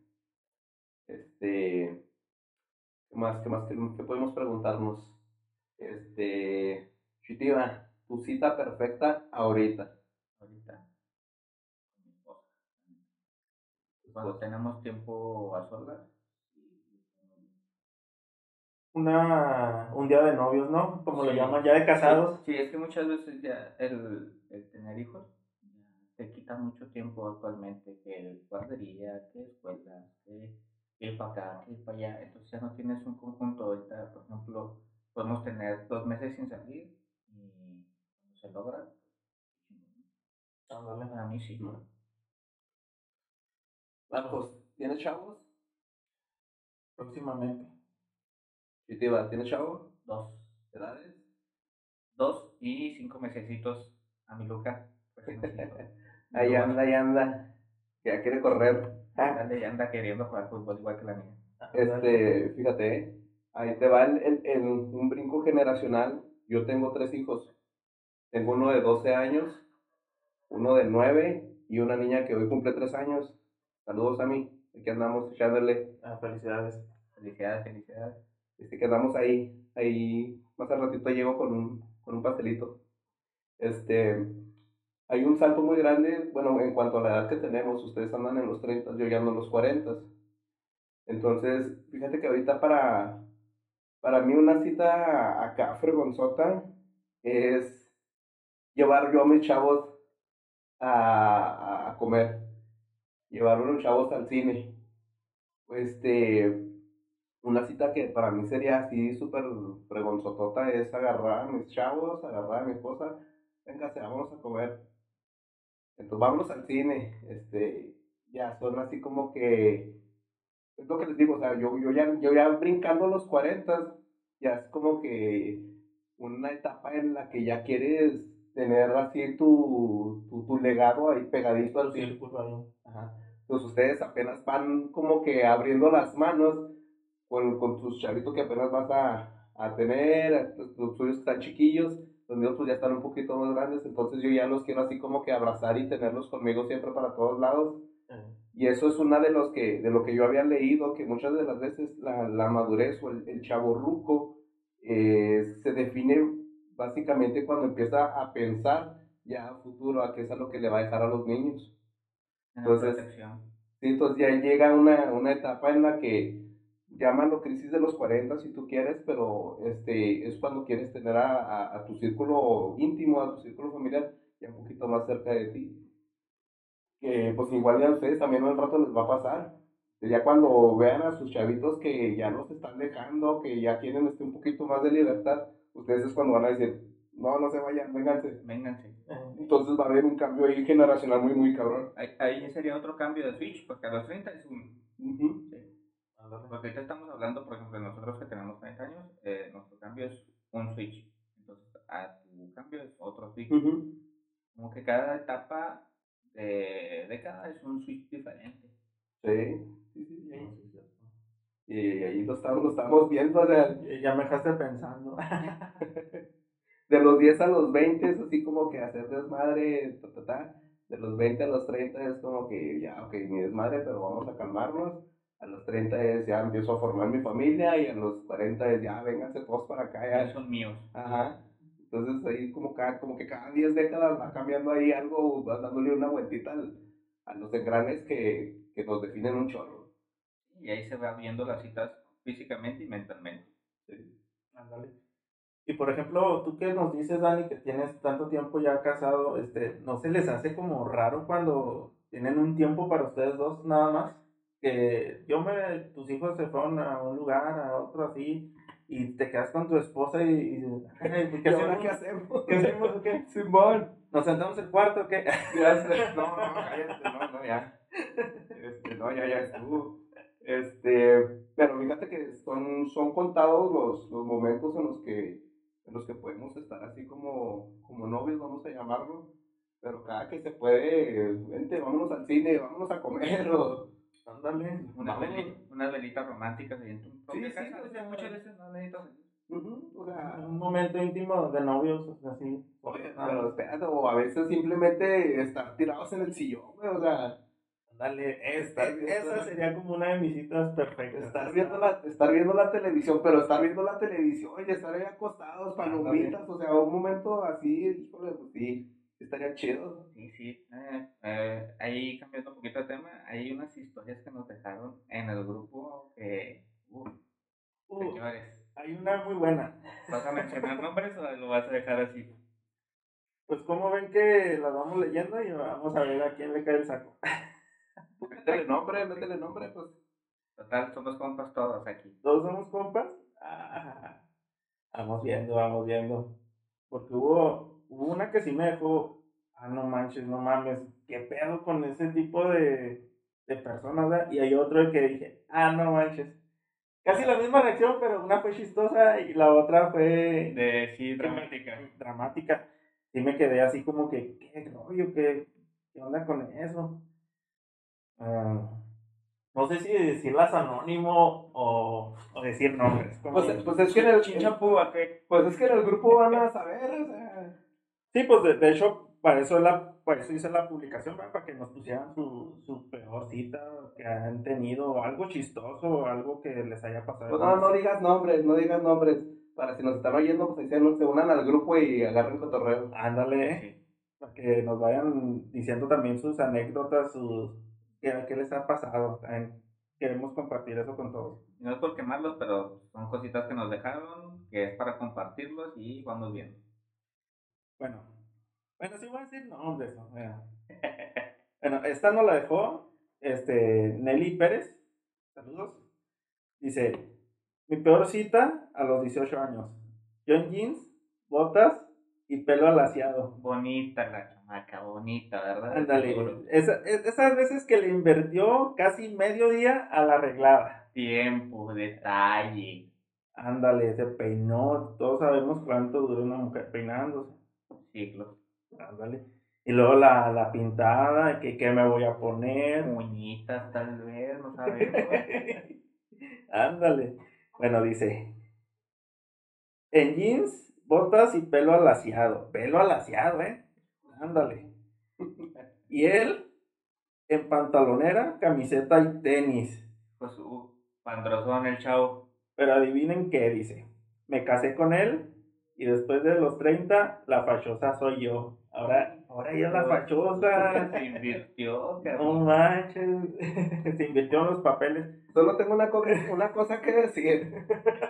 Este, ¿qué más, qué más, qué, qué podemos preguntarnos? Este, Chitiva, tu cita perfecta ahorita. Ahorita, con mi esposa. Cuando tenemos tiempo a solas, Una, un día de novios, ¿no? Como lo sí, llaman, ya de casados. Sí, sí, es que muchas veces ya el, el tener hijos ya te quita mucho tiempo actualmente, que guardería, que escuela, que ir para acá, que ir para allá, entonces ya no tienes un conjunto. Ahorita, por ejemplo, podemos tener dos meses sin salir y cuando se logra, Ándale. para mí sí. ¿No? Marcos, ¿tienes chavos? Próximamente. Chitiva, ¿tienes chavos? Dos, ¿Edades? dos y cinco mesecitos a mi Luca, recién nacido. Ahí anda, ahí anda. Que ya quiere correr. Ah, Dale, ya anda queriendo jugar fútbol igual que la mía. Este, fíjate, ¿eh? Ahí te va el, el- el- un brinco generacional. Yo tengo tres hijos. Tengo uno de doce años, uno de nueve y una niña que hoy cumple tres años. Saludos a mí. Aquí andamos echándole. Ah, felicidades. Felicidades, felicidades. Este, que andamos ahí. Ahí, más al ratito llego con un, con un pastelito. Este, hay un salto muy grande, bueno, en cuanto a la edad que tenemos. Ustedes andan en los treinta, yo ya ando en los cuarenta. Entonces, fíjate que ahorita para, para mí una cita acá fregonzota es llevar yo a mis chavos a, a comer, llevar a los chavos al cine. Este, una cita que para mí sería así súper fregonzotota es agarrar a mis chavos, agarrar a mi esposa, venga, vámonos a comer. Entonces vámonos al cine, este, ya son así como que, es lo que les digo, o sea, yo, yo ya, yo ya brincando los cuarenta, ya es como que una etapa en la que ya quieres tener así tu, tu, tu legado ahí pegadito al Tu círculo. círculo ahí. Ajá. Entonces ustedes apenas van como que abriendo las manos con, con tus chavitos que apenas vas a, a tener, los tuyos están chiquillos, los míos pues ya están un poquito más grandes, entonces yo ya los quiero así como que abrazar y tenerlos conmigo siempre para todos lados. Eh, Y eso es una de los que, de lo que yo había leído, que muchas de las veces la, la madurez o el, el chavorruco eh, se define básicamente cuando empieza a pensar ya a futuro, a qué es a lo que le va a dejar a los niños. En la Entonces, protección. sí, entonces ya llega una, una etapa en la que, llámalo crisis de los cuarenta si tú quieres, pero este, es cuando quieres tener a, a, a tu círculo íntimo, a tu círculo familiar, ya un poquito más cerca de ti. Que pues igual ya a ustedes también un rato les va a pasar. Ya cuando vean a sus chavitos que ya no se están dejando, que ya tienen este, un poquito más de libertad, ustedes es cuando van a decir, no, no se vayan, vénganse. Vénganse. eh, Entonces va a haber un cambio ahí generacional muy, muy cabrón. Ahí, ahí sería otro cambio de switch, porque a los treinta es un... Ujú. Sí. Porque ahorita estamos hablando, por ejemplo, de nosotros que tenemos treinta años, eh, nuestro cambio es un switch. Entonces, a tu cambio es otro switch. Ujú. Como que cada etapa de década es un switch diferente. Sí, sí, sí, sí. sí, sí, cierto. Y ahí lo estamos, lo estamos viendo, o sea, Eh, Ya me dejaste pensando. de los diez a los veinte es así como que hacer desmadre, ta, ta, ta. De los veinte a los treinta es como que ya, ok, mi desmadre, pero vamos a calmarnos. A los treinta es ya empiezo a formar mi familia y a los cuarenta es ya, vénganse todos para acá. Ya Ya. son míos. Ajá. Entonces ahí como, cada, como que cada diez décadas va cambiando ahí algo, va dándole una vueltita al, a los engranes que, que nos definen un chorro. Y ahí se va viendo las citas físicamente y mentalmente. Sí. Ándale. Y por ejemplo, tú que nos dices, Dani, que tienes tanto tiempo ya casado, este, ¿no se les hace como raro cuando tienen un tiempo para ustedes dos nada más? Que yo me, tus hijos se fueron a un lugar, a otro así, y te quedas con tu esposa y, y ay, pues, ¿qué ¿Y ahora hacemos? qué hacemos? ¿Qué hacemos o qué? Simón. ¿Nos sentamos en el cuarto o qué? Ya sé. No, no, cállate, no, no, ya. Este, no, ya, ya estuvo. Este, pero fíjate que son, son contados los, los momentos en los que en los que podemos estar así como, como novios, vamos a llamarlo. Pero cada que se puede, vente, vámonos al cine, vámonos a comer. O, Ándale, Unas, vamos. veli- unas velitas románticas ahí en tu propia sí, casa. o sea, Muchas veces no necesitas. ujú, o sea, Un momento íntimo de novios, o sea, así. oye, Ah, pero espérate, o a veces simplemente estar tirados en el sillón, güey, o sea, Ándale, es- Estar es- viendo- esa sería como una de mis citas perfectas. estar viendo la, estar viendo la televisión, pero estar viendo la televisión y estar ahí acostados, palomitas, o sea, un momento así, híjole, pues sí, estaría chido. Sí, sí. Eh, eh, ahí cambiando un poquito de tema, hay unas historias que nos dejaron en el grupo que, uh, Uh, señores, hay una muy buena. ¿vas a mencionar nombres o lo vas a dejar así? Pues como ven que las vamos leyendo y vamos a ver a quién le cae el saco. Métele nombre, métele nombre, pues. Total, somos compas todos aquí. ¿Todos somos compas? Ah, vamos viendo, vamos viendo. Porque hubo, hubo una que sí me dejó, ah, no manches, no mames, qué pedo con ese tipo de, de personas, ¿verdad? Y hay otro que dije, ah, no manches. Casi la misma reacción, pero una fue chistosa y la otra fue De sí, dramática. dramática. Sí me quedé así como que, ¿qué rollo? ¿Qué, qué onda con eso? Ah, no sé si decirlas anónimo o, o decir nombres. como- Pues, pues es que en el, Chinchampú, ¿a qué? pues es que en el grupo van a saber, o sea. Sí, pues de, de hecho, para eso, la, para eso hice la publicación, ¿verdad? Para que nos pusieran su, su peor cita que han tenido, o algo chistoso, o algo que les haya pasado. Pues no, no digas nombres, no digas nombres. Para si nos están oyendo, pues ahí se, se unan al grupo y agarren cotorreo. Ándale, Sí. para que nos vayan diciendo también sus anécdotas, sus qué, qué les ha pasado. También queremos compartir eso con todos. Y no es por quemarlos, pero son cositas que nos dejaron, que es para compartirlos y vamos viendo. Bueno, bueno, sí voy a decir nombres, ¿no? Bueno, bueno, esta nos la dejó este, Nelly Pérez. Saludos. Dice, mi peor cita a los dieciocho años. Yo en jeans, botas y pelo alaciado. Bonita la chamaca, bonita, ¿verdad? Ándale, Seguro. esa- es- esas veces que le invirtió casi medio día a la arreglada. Tiempo, detalle, Ándale, se peinó. Todos sabemos cuánto dura una mujer peinándose. ciclos, Ándale. Y luego la, la pintada, que, que me voy a poner. uñitas tal vez, no sabemos. Ándale. Bueno, dice, en jeans, botas y pelo alaciado. Pelo alaciado, ¿eh? Ándale. Y él, en pantalonera, camiseta y tenis. Pues uh, pandrozón el chavo. Pero adivinen qué, dice. Me casé con él y después de los treinta, la fachosa soy yo. Ahora, ahora ella es la fachosa. Se invirtió, No cabrón. manches. Se invirtió en los papeles. Solo tengo una, co- una cosa que decir.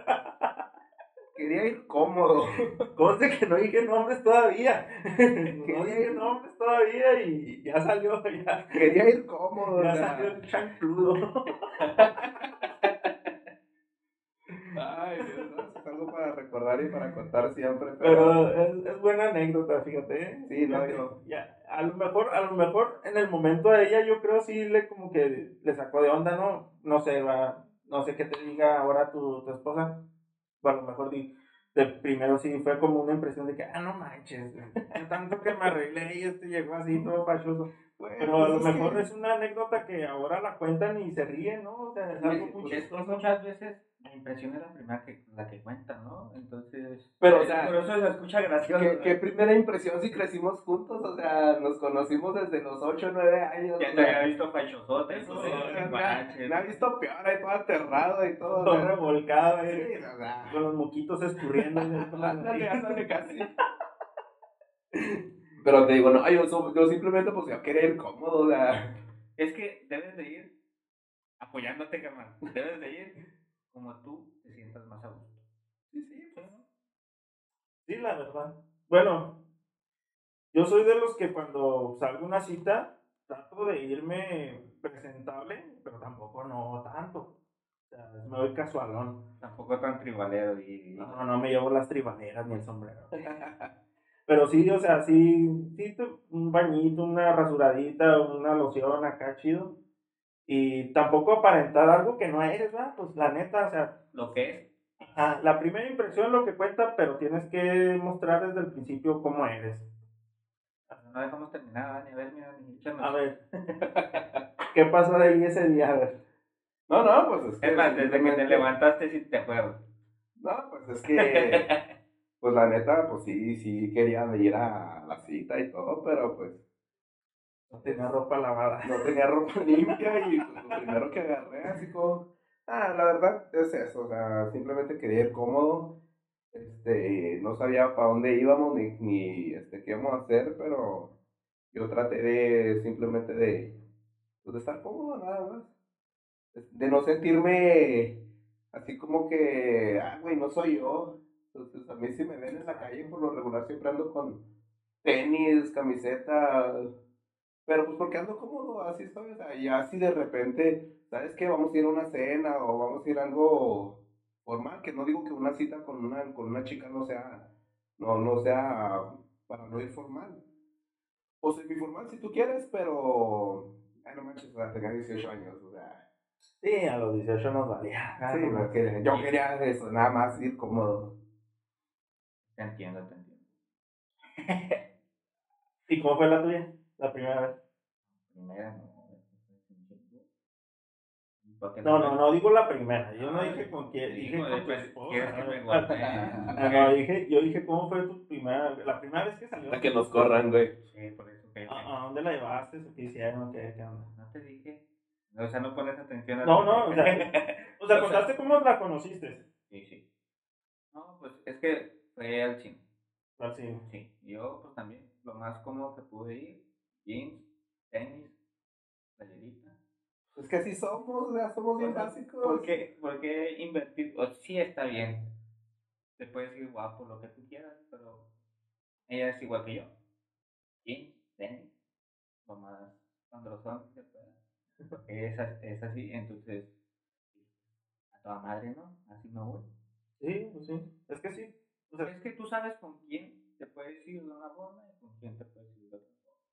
Quería ir cómodo. Conste que no dije nombres todavía. No dije nombres todavía y ya salió, ya, Quería ir cómodo. ya o sea. salió el chancludo. Ay, Dios, no, es algo para recordar y para contar siempre. Pero, Pero es, es buena anécdota, fíjate. ¿eh? Sí, no, Fíjate, yo- ya, a lo mejor, a lo mejor en el momento de ella, yo creo sí le como que le sacó de onda, ¿no? No sé, va, no sé qué te diga ahora tu, tu esposa. O a lo mejor di, de primero sí fue como una impresión de que, ah, no manches, de tanto que me arreglé y este llegó así todo fachoso. bueno, Pero a lo pues es mejor que- es una anécdota que ahora la cuentan y se ríen, ¿no? O sea, es algo muy Es que chistoso. muchas veces La impresión es la primera que, la que cuenta, ¿no? Entonces, Pero, o eh, sea, por eso se escucha gracioso. ¿Qué, ¿no? qué primera impresión si crecimos juntos? O sea, nos conocimos desde los ocho o nueve años. Ya o te sea, había visto fachosote, eso, ¿no? sí, o sea, me, ha, Guarache, me ha visto peor, ahí todo aterrado y todo. o Todo sea, revolcado, sí, eh, o sea, con los moquitos escurriendo. ¿no? Por la ándale, nariz. ándale casi. Pero te digo, no, yo, so- yo simplemente pues yo quería ir cómodo, o sea. Es que debes de ir apoyándote, carnal. Debes de ir como tú te sientas más a gusto. Sí, sí, pues. Sí, la verdad. Bueno, yo soy de los que cuando salgo a una cita trato de irme presentable, pero tampoco no tanto. O sea, me voy casualón. Tampoco tan tribalero y... No, no me llevo las tribaleras ni el sombrero. Pero sí, o sea, sí, sí, te- un bañito, una rasuradita, una loción acá chido. Y tampoco aparentar algo que no eres, ¿verdad? Pues la neta, o sea, Lo que es, ah, la primera impresión es lo que cuenta, pero tienes que mostrar desde el principio cómo eres. no dejamos terminar, ni a ver, mira, ni échanos. A ver, ¿qué pasó ahí ese día? A ver. No, no, pues es que. Es más, desde que te simplemente- levantaste, sí te acuerdas. No, pues es que. Pues la neta, pues sí, sí quería ir a la cita y todo, pero pues No tenía ropa lavada. no tenía ropa limpia y pues lo primero que agarré, así como, ah, la verdad es eso, o sea, simplemente quería ir cómodo, este, no sabía para dónde íbamos ni, ni este, qué íbamos a hacer, pero yo traté de simplemente de, pues, de estar cómodo nada más, de no sentirme así como que, ah, güey, no soy yo. Entonces, a mí si me ven en la calle, por lo regular siempre ando con tenis, camiseta, pero pues porque ando cómodo, así estoy, o sea, y así de repente, ¿sabes qué? Vamos a ir a una cena o vamos a ir a algo formal, que no digo que una cita con una, con una chica no sea, no, no sea para no ir formal. O semiformal si tú quieres, pero, ay, no manches, o sea, tenía dieciocho años, o sea. Sí, a los dieciocho nos valía. Ah, Sí, no, porque yo quería eso, nada más ir cómodo. Te entiendo, te entiendo. ¿Y cómo fue la tuya? La primera vez. Primera, no. Porque No, la- no, no digo la primera. Yo no Ah, dije con quién, dije digo, con tu después, esposa. ¿quieres que me No, golpeen? no, no, dije, yo dije cómo fue tu primera, la primera vez que salió. A que nos corran, güey. Sí, por eso que... ¿A, a dónde la llevaste? ¿Qué hicieron? ¿Qué, qué onda? No te dije. O sea, no pones atención a No, lo no, o que- sea, o sea, contaste cómo la conociste. Sí, sí. No, pues es que fue al cine. Pues sí. Sí, yo pues también, lo más cómodo que pude ir, jeans, tenis, playerita. Es que así somos, o sea, somos bien O sea, básicos. ¿Por qué, por qué invertir? O, sí está bien, te puedes ir guapo, lo que tú quieras, pero ella es igual que yo. Jeans, tenis, lo más androzón que se pueda. Porque es, as- es así, entonces, a toda madre, ¿no? Así me voy. Sí, pues sí. Es que sí. O sea, Es que tú sabes con quién te puedes ir de una forma y con quién te puedes ir de otra forma.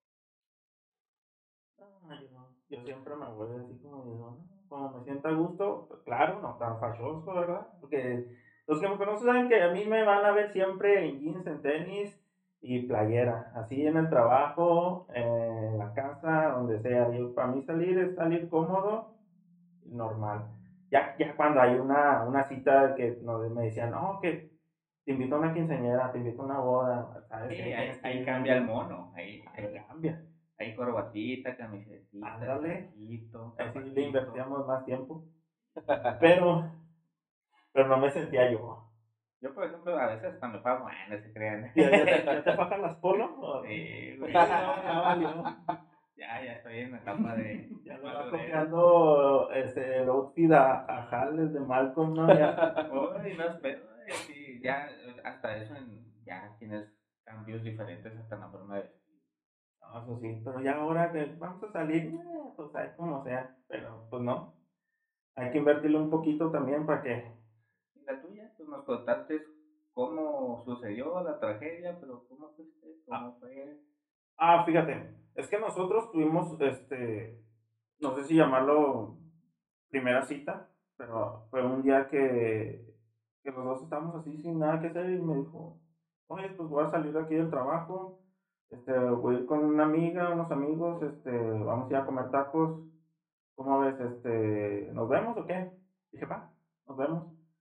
no, yo, no. Yo siempre me voy así como digo, ¿no? Como me sienta a gusto, pues, claro, no tan fachoso, ¿verdad? Porque los que me conocen saben que a mí me van a ver siempre en jeans, en tenis y playera, así en el trabajo, eh, en la casa, donde sea. Yo, para mí salir es salir cómodo y normal. Ya, ya cuando hay una, una cita que nos, me decían, no, que te invito a una quinceañera, te invito a una boda, ¿sabes? Sí, Que ahí, tienes que ahí ir cambia el bien. mono. Ahí, Ahí ahí, cambia. ahí corbatita, camisetita, Ándale. saquito, Así le zapatito. invertíamos más tiempo. Pero, pero no me sentía yo. Yo, por ejemplo, a veces hasta me pago, bueno, no se crean. ¿Ya, ya te, ya te fajan las polos? ¿O? Sí, Sí, güey. no, ya valió. Ya, ya estoy en la etapa de. Ya de le va madurez. copiando este, el outfit a, a Hal de Malcolm, ¿no? Ya. Uy, no es pedo, eh, sí, ya, hasta eso, en, ya tienes cambios diferentes hasta en la forma de vestir. No, eso sí, pero ya ahora que vamos a salir, eh, pues ahí como sea. Pero pues no, hay que invertirle un poquito también para que... Y la tuya, pues nos contaste cómo sucedió la tragedia, pero cómo fuiste, cómo fue. Ah, fíjate, es que nosotros tuvimos, este, no sé si llamarlo primera cita, pero fue un día que, que los dos estábamos así sin nada que hacer y me dijo, oye, pues voy a salir de aquí del trabajo, este, voy a ir con una amiga, unos amigos, este, vamos a ir a comer tacos, ¿cómo ves? Este, ¿nos vemos o qué? Dije, va, nos vemos.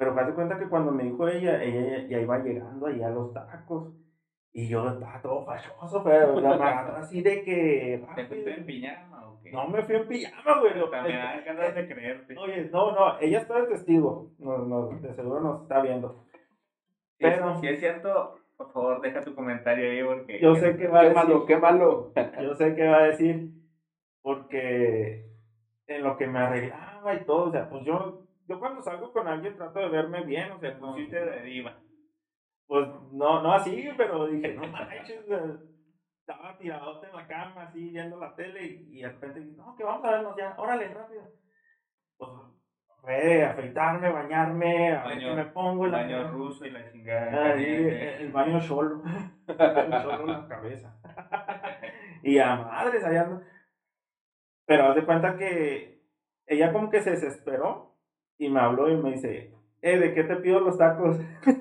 Pero me hace cuenta que cuando me dijo ella, ella ya, ya iba llegando ahí a los tacos. Y yo estaba todo fachoso, pero la me agarró así de que ¿Te fuiste rápido. en pijama o qué? No me fui en pijama, güey. lo- También me dan ganas de creerte. Oye, no, no, ella está de testigo. No, no, de seguro nos está viendo. Si es- Pero- si es cierto, por favor, deja tu comentario ahí porque... Yo sé que va a Qué decir. malo, qué malo. Yo sé que va a decir. Porque en lo que me arreglaba y todo, o sea, pues yo, yo cuando salgo con alguien trato de verme bien, o sea, Te no, pusiste de diva. pues no, no así, pero dije, no manches, eh, estaba tiradote en la cama, así, viendo la tele, y, y de repente dije, no, que vamos a vernos ya, órale, rápido. Pues, fue afeitarme, bañarme, a ver Baño- qué me pongo en la Baño cara. ruso y la chingada. Ah, sí, caliente. el baño solo, el solo en la cabeza. Y a madres allá ando. Pero haz de cuenta que ella como que se desesperó y me habló y me dice, eh, ¿de qué te pido los tacos?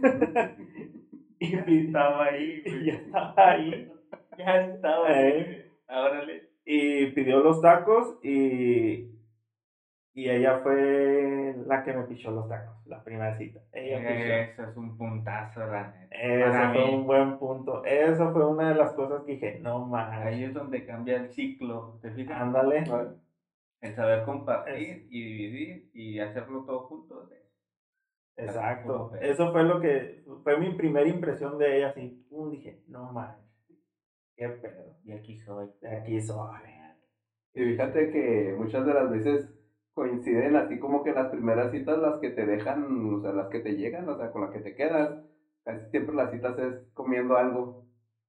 y pi- Estaba ahí, y güey. ya estaba ahí. Ya estaba Eh. ahí. Órale. Y pidió los tacos y, y ella fue la que me pichó los tacos, la primera cita. Ella pichó. Eso es un puntazo, la neta. Eso Para fue mí. un buen punto. Eso fue una de las cosas que dije, no Ahí manches. es donde cambia el ciclo. ¿Te fijas? Ándale. El saber compartir Es- y dividir y hacerlo todo juntos. Exacto. Puro pedo. Eso fue lo que fue mi primera impresión de ella. Así, pum, dije, no manches, qué pedo. Y aquí soy. De aquí soy. Y fíjate que muchas de las veces coinciden así como que las primeras citas las que te dejan, o sea, las que te llegan, o sea, con las que te quedas. Casi siempre las citas es comiendo algo.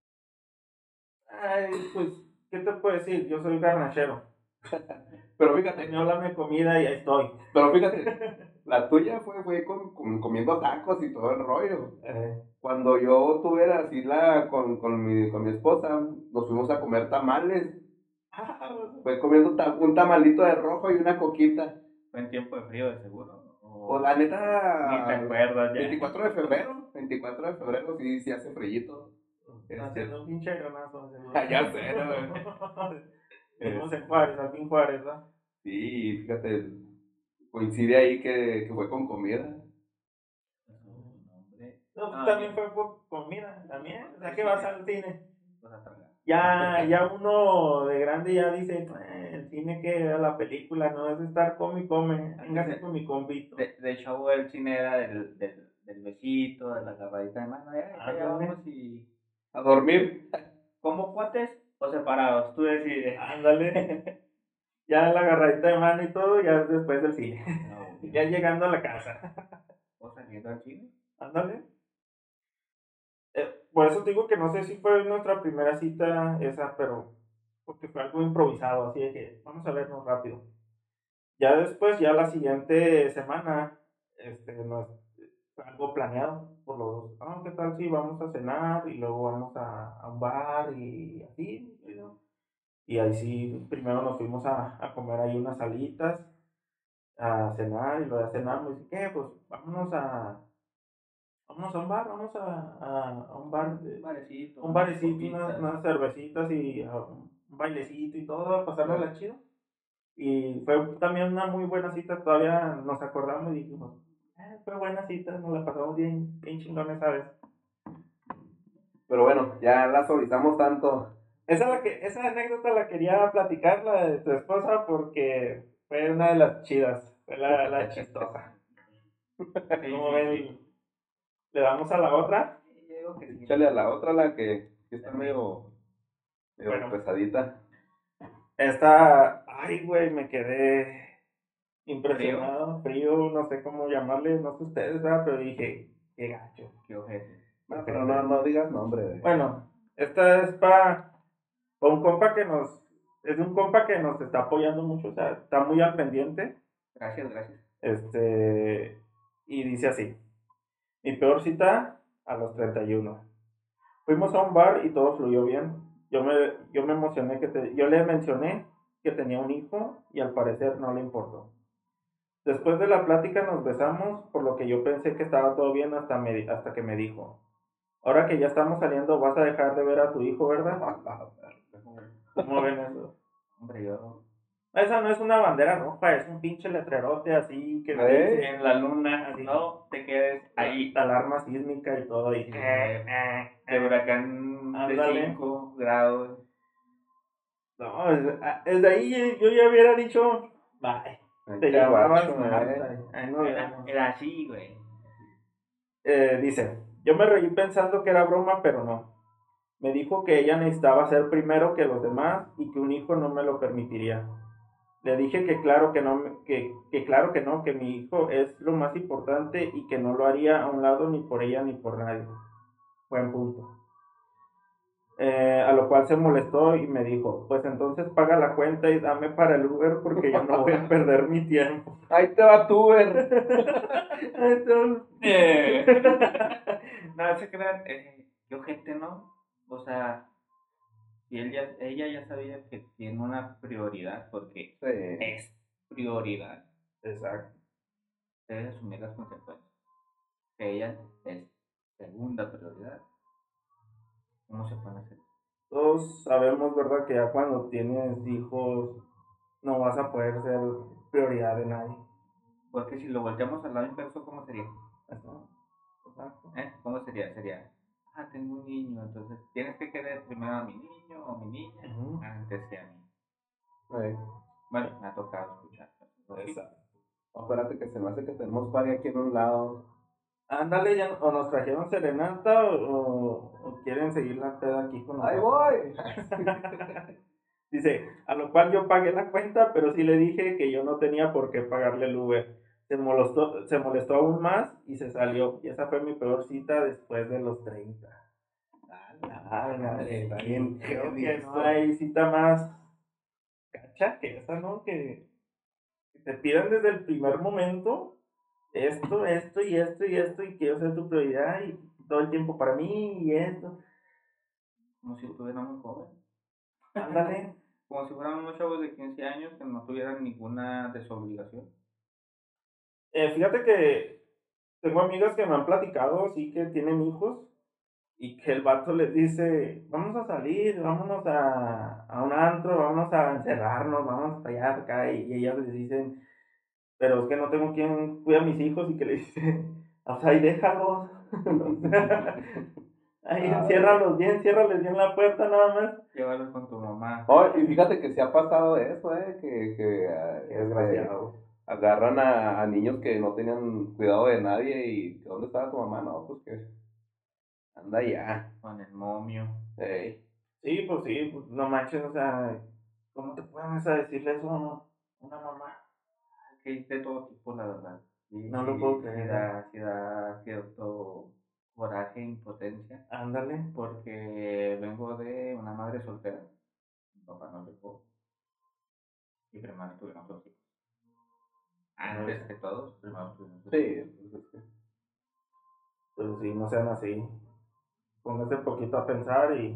Ay, pues, ¿qué te puedo decir? Yo soy garnachero. Pero fíjate, Me habla mi comida y ahí estoy. pero fíjate, la tuya fue, fue con, con- comiendo tacos y todo el rollo. Eh, Cuando yo tuve así la, con, con, mi, con mi esposa, nos fuimos a comer tamales. Fue comiendo ta- un tamalito de rojo y una coquita. Fue en tiempo de frío, de seguro. O- Pues la neta, Ni te acuerdas ya. veinticuatro de febrero, veinticuatro de febrero, sí, sí hace frillito. Está haciendo un pinche aeronazo. Ah, ya sé, ¿no? Vivimos en Juárez, Alvin Juárez, ¿no? Sí, fíjate, coincide ahí que, que fue con comida. No, hombre. No, pues Ah, también ya. fue por comida, también. O sea, que vas al cine. Vas a tragar. Ya, ya uno de grande ya dice, "Eh, el cine que era la película, no es estar come y come, véngase con mi convito. De, de hecho, el cine era del, del, del besito, de la agarradita de mano. Ya, ya Ándale. vamos y. A dormir. ¿Como cuates o separados? Tú decides. Ándale. Ya la agarradita de mano y todo, ya es después del cine. No, Ya llegando a la casa. ¿O saliendo al cine? Ándale. Eh, por eso te digo que no sé si fue nuestra primera cita esa, pero porque fue algo improvisado, así de que vamos a vernos rápido. Ya después, ya la siguiente semana, este, no, fue algo planeado por los dos. Ah, ¿qué tal si vamos a cenar y luego vamos a, a un bar y así? ¿No? Y ahí sí, primero nos fuimos a, a comer ahí unas salitas, a cenar y luego ya cenamos. Y ¿qué? Pues vámonos a, vámonos a un bar, vamos a, a, a un bar, de- Un barecito. un barecito, unas unas, copitas. unas cervecitas y ah, un bailecito y todo, a pasarla chido. Y fue también una muy buena cita, todavía nos acordamos y dijimos, eh, fue buena cita, nos la pasamos bien, bien chingón esa vez. Pero bueno, ya la suavizamos tanto. Esa, la que, esa anécdota la quería platicar, la de tu esposa, porque fue una de las chidas, fue la, la chistosa. Sí, ¿Cómo sí, ven? sí. ¿Le damos a la otra? Yo digo que sí. Échale a la otra, la que, que está medio, medio Bueno. pesadita. Esta, ay, güey, me quedé impresionado, frío, no sé cómo llamarle, no sé ustedes, ¿verdad? Pero dije, qué gacho. Qué ojete. No, pero no, no digas nombre. güey. Bueno, esta es para un compa que nos, es un compa que nos está apoyando mucho, o sea, está muy al pendiente, Gracias, gracias. este, y dice así, mi peor cita a los treinta y uno. Fuimos a un bar y todo fluyó bien. Yo me, yo me emocioné que te, yo le mencioné que tenía un hijo y al parecer no le importó. Después de la plática nos besamos, por lo que yo pensé que estaba todo bien hasta, me, hasta que me dijo, ahora que ya estamos saliendo vas a dejar de ver a tu hijo, ¿verdad? ¿Cómo ven eso? Hombre, yo Esa no es una bandera roja, es un pinche letrerote así que ¿Eh? dice En la luna, Así. no te quedes ahí. la alarma sísmica y todo. Y, Eh, De huracán de Ándale. cinco grados. No, es- desde ahí yo ya hubiera dicho, bye. Ay, Te qué llamabas guacho, Marta. eh. Ahí nos Era, vemos. era así, güey. Eh, dice, yo me reí pensando que era broma, pero no. Me dijo que ella necesitaba ser primero que los demás y que un hijo no me lo permitiría. Le dije que claro que no, me- que, que claro que no, que mi hijo es lo más importante y que no lo haría a un lado ni por ella ni por nadie. Buen punto. Eh, a lo cual se molestó y me dijo, pues entonces paga la cuenta y dame para el Uber porque yo no voy a perder mi tiempo. Ahí te va tu Uber. Entonces, Eh. No, se crean, eh, yo gente no, o sea, y él ya, ella ya sabía que tiene una prioridad, porque Sí. es prioridad, Exacto. debe asumir las consecuencias. Que ella es segunda prioridad, ¿cómo se puede hacer? Todos sabemos, ¿verdad? Que ya cuando tienes hijos no vas a poder ser prioridad de nadie. Porque si lo volteamos al lado inverso, ¿cómo sería? Exacto. Exacto. ¿Eh? ¿Cómo sería? Sería, ah, tengo un niño, entonces tienes que querer primero a mi niño o mi niña Ujú. antes que a mí. Ay, Bueno, me ha tocado escuchar. Exacto. espérate que se me hace que tenemos party aquí en un lado. Ándale, ya o nos trajeron serenata o, o quieren seguir la peda aquí con ¡Ahí nosotros. voy! Dice, a lo cual yo pagué la cuenta, pero sí le dije que yo no tenía por qué pagarle el Uber. Se molestó, se molestó aún más y se salió. Y esa fue mi peor cita después de los treinta. Ah, madre, Está bien creo heavy que esto. no hay cita más cacha que esa, ¿no? Que que te pidan desde el primer momento esto, esto y esto y esto y quiero ser tu prioridad y todo el tiempo para mí y esto. Como si estuviéramos jóvenes. Ándale. Como si fueran unos chavos de quince años que no tuvieran ninguna desobligación. Eh, fíjate que tengo amigas que me han platicado, sí, que tienen hijos y que el vato les dice, vamos a salir, vámonos a, a un antro, vámonos a encerrarnos, vamos para allá, para acá, y, y ellas les dicen, pero es que no tengo quien cuida a mis hijos y que le dice, o sea, ahí déjalos. Ahí A enciérralos bien, ciérrales bien la puerta nada más. Llévalos con tu mamá. Oh, y fíjate que se ha pasado eso, ¿eh? Que, que ah, Qué este, desgraciado. agarran a, a niños que no tenían cuidado de nadie y ¿dónde estaba tu mamá? No, pues que anda ya. Con el momio. Ey. Sí, pues sí, pues no manches, o sea, ¿cómo te puedes a decirle eso a una mamá? Que es de todo tipo, la verdad. Sí, No sí, lo puedo sí creer. da, sí da cierto coraje e impotencia. Ándale. Porque vengo de una madre soltera. Mi papá no dejó. Y primero tuvimos dos hijos. Antes que todos, primero tuvimos dos hijos. Sí, pues es que- Pero sí, no sean así. Pónganse un poquito a pensar y,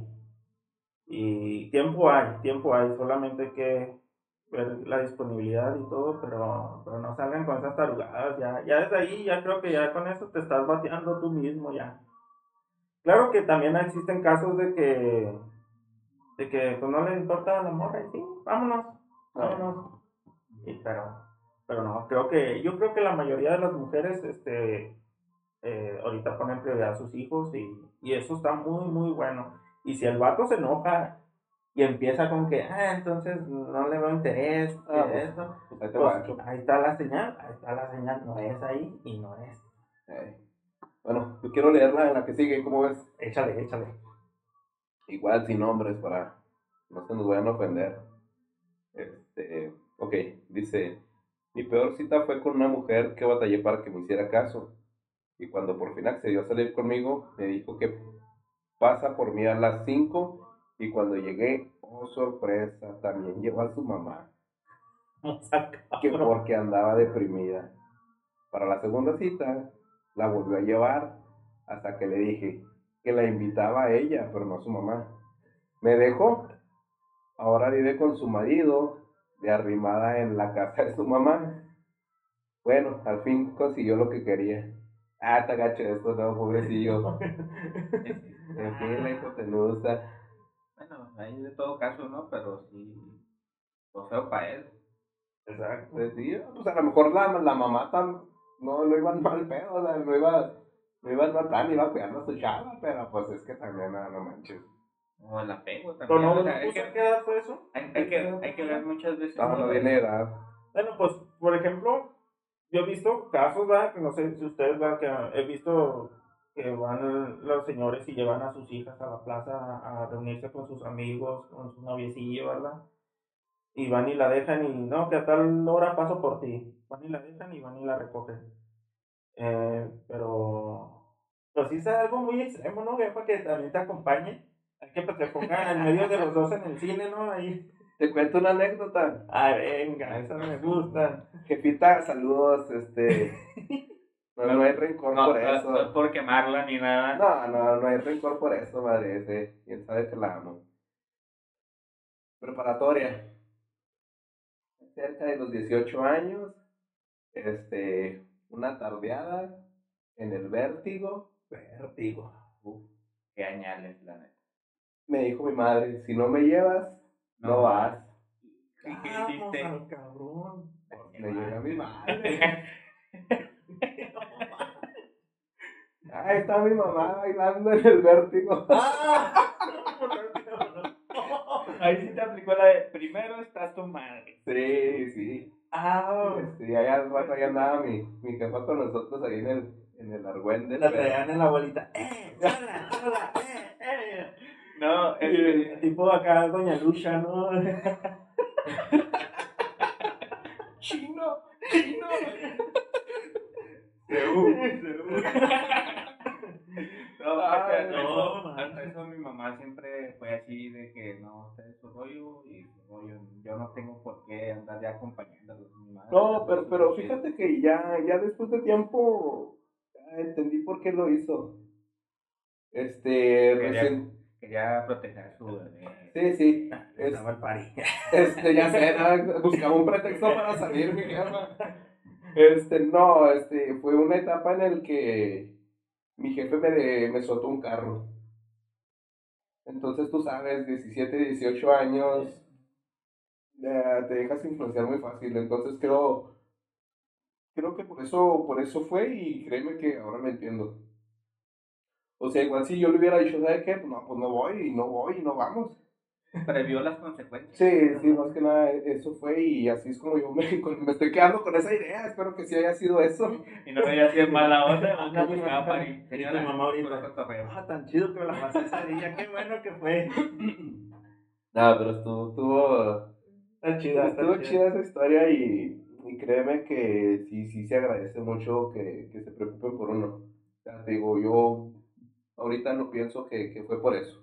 y tiempo hay, tiempo hay, solamente hay que ver la disponibilidad y todo, pero, pero no salgan con esas tarugadas, ya, ya desde ahí, ya creo que ya con eso te estás bateando tú mismo ya. Claro que también existen casos de que, de que pues no les importa la morra y sí, vámonos, vámonos. Y, pero, pero no, creo que, yo creo que la mayoría de las mujeres, este, eh, ahorita ponen prioridad a sus hijos y, y eso está muy, muy bueno. Y si el vato se enoja y empieza con que, ah, entonces no le veo interés, que Ah, pues, esto, pues ahí te pues guacho. ahí está la señal, ahí está la señal, no es ahí y no es. Ey. Bueno, yo quiero leerla en la que sigue, ¿cómo ves? Échale, échale. Igual sin nombres para no se nos vayan a ofender. Este, ok, dice, mi peor cita fue con una mujer que batallé para que me hiciera caso. Y cuando por fin accedió a salir conmigo, me dijo que pasa por mí a las cinco y cuando llegué, oh sorpresa, también llevó a su mamá, que porque andaba deprimida. Para la segunda cita, la volvió a llevar hasta que le dije que la invitaba a ella, pero no a su mamá. Me dejó, ahora vive con su marido, de arrimada en la casa de su mamá. Bueno, al fin consiguió lo que quería. Ah, está gacho esto, no, pobrecillo. En fin, la hipotenusa. Bueno, hay de todo caso, ¿no? Pero sí, lo feo para él. Exacto. Pues sí, pues a lo mejor la, la mamá tan, no, no iba en mal pedo, o sea, no iba, no iba en mal plan, iba cuidando a su chava, pero pues es que también, no, no manches. O el apego Pero también. no, O no sea, hay puso a qué que, edad fue eso. hay, hay que, hay que ver muchas veces. No, no ¿no? viene de edad. Bueno, pues, por ejemplo, yo he visto casos, ¿verdad? Que no sé si ustedes, ¿verdad? Que he visto que van los señores y llevan a sus hijas a la plaza a, a reunirse con sus amigos, con su noviecillo, ¿verdad? Y van y la dejan y, no, que a tal hora paso por ti. Van y la dejan y van y la recogen. Eh, pero, pues sí es algo muy extremo, ¿no? Que para que también te acompañe. Hay que pues, te pongan en medio de los dos en el cine, ¿no? Ahí. Te cuento una anécdota. Ah, venga, esas me gustan. Jefita, saludos, este, no, no hay rencor No, por no, eso. no es por quemarla ni nada. No, no, no hay rencor por eso, madre, ese, y él sabe que la amo. Preparatoria. Cerca de los dieciocho años, este, una tardeada en el Vértigo. Vértigo. Uf, qué añales, la neta. Me dijo mi madre, si no me llevas, no, No vas. ¿Y qué Vamos hiciste? al cabrón. Me llevé a mi madre. Ahí está mi mamá bailando en el Vértigo. Ahí sí te aplicó la de primero está tu madre. Sí, sí. Ah, Este, y ahí al rato ahí andaba mi, mi jefa con nosotros ahí en el, en el argüende. la traían en la bolita. ¡Eh! ¡Hola! ¡Hola! ¡Eh! ¡Eh! No, Y este, el tipo acá, Doña Lucha, ¿no? ¡Chino! ¡Chino! no, Ay, hasta, no, eso, man. hasta eso mi mamá siempre fue así de que no, usted es su rollo y su rollo. Yo no tengo por qué andar ya acompañándolos. Mi madre, No, eso pero, es pero súper chido. fíjate que ya, ya después de tiempo ya entendí por qué lo hizo. Este, Quería, recién. quería proteger a su bebé. Sí, sí. Es- Estaba el pari. este, ya sé, ¿no? Buscaba un pretexto para salir, mi jefa. Este, no, este, fue una etapa en la que mi jefe me, de- me soltó un carro. Entonces, tú sabes, diecisiete, dieciocho años, eh, te dejas influenciar muy fácil. Entonces, creo, creo que por eso, por eso fue y créeme que ahora me entiendo. O sea, igual si yo le hubiera dicho, ¿sabes qué? Pues no, pues no voy y no voy y no vamos. Previó las consecuencias. Sí, sí, más que nada eso fue y así es como yo me, con- me estoy quedando con esa idea. Espero que sí haya sido eso. Y no veía si es mala onda o Anda, que buscaba para ir. Y tu Señora, mamá ahorita. puro cotorreo. Ah, tan chido que me la pasé ese día. Qué bueno que fue. No, pero estuvo, estuvo, Está chida, está estuvo chida. chida esa historia y, y créeme que sí, sí se agradece mucho que, que se preocupen por uno. O sea, te digo, yo ahorita no pienso que, que fue por eso.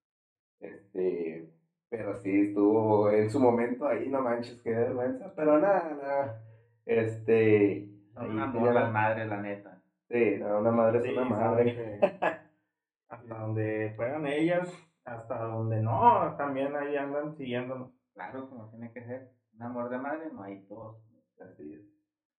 Este, pero sí estuvo en su momento ahí, no manches, qué vergüenza. Pero nada, nada. Este, Son ahí un amor tenía las la- madres, la neta. Sí, no, una madre es Sí, una saben madre. que hasta donde puedan ellas, hasta donde no, también ahí andan siguiéndonos. Claro, como tiene que ser. Un amor de madre no hay dos. Así es.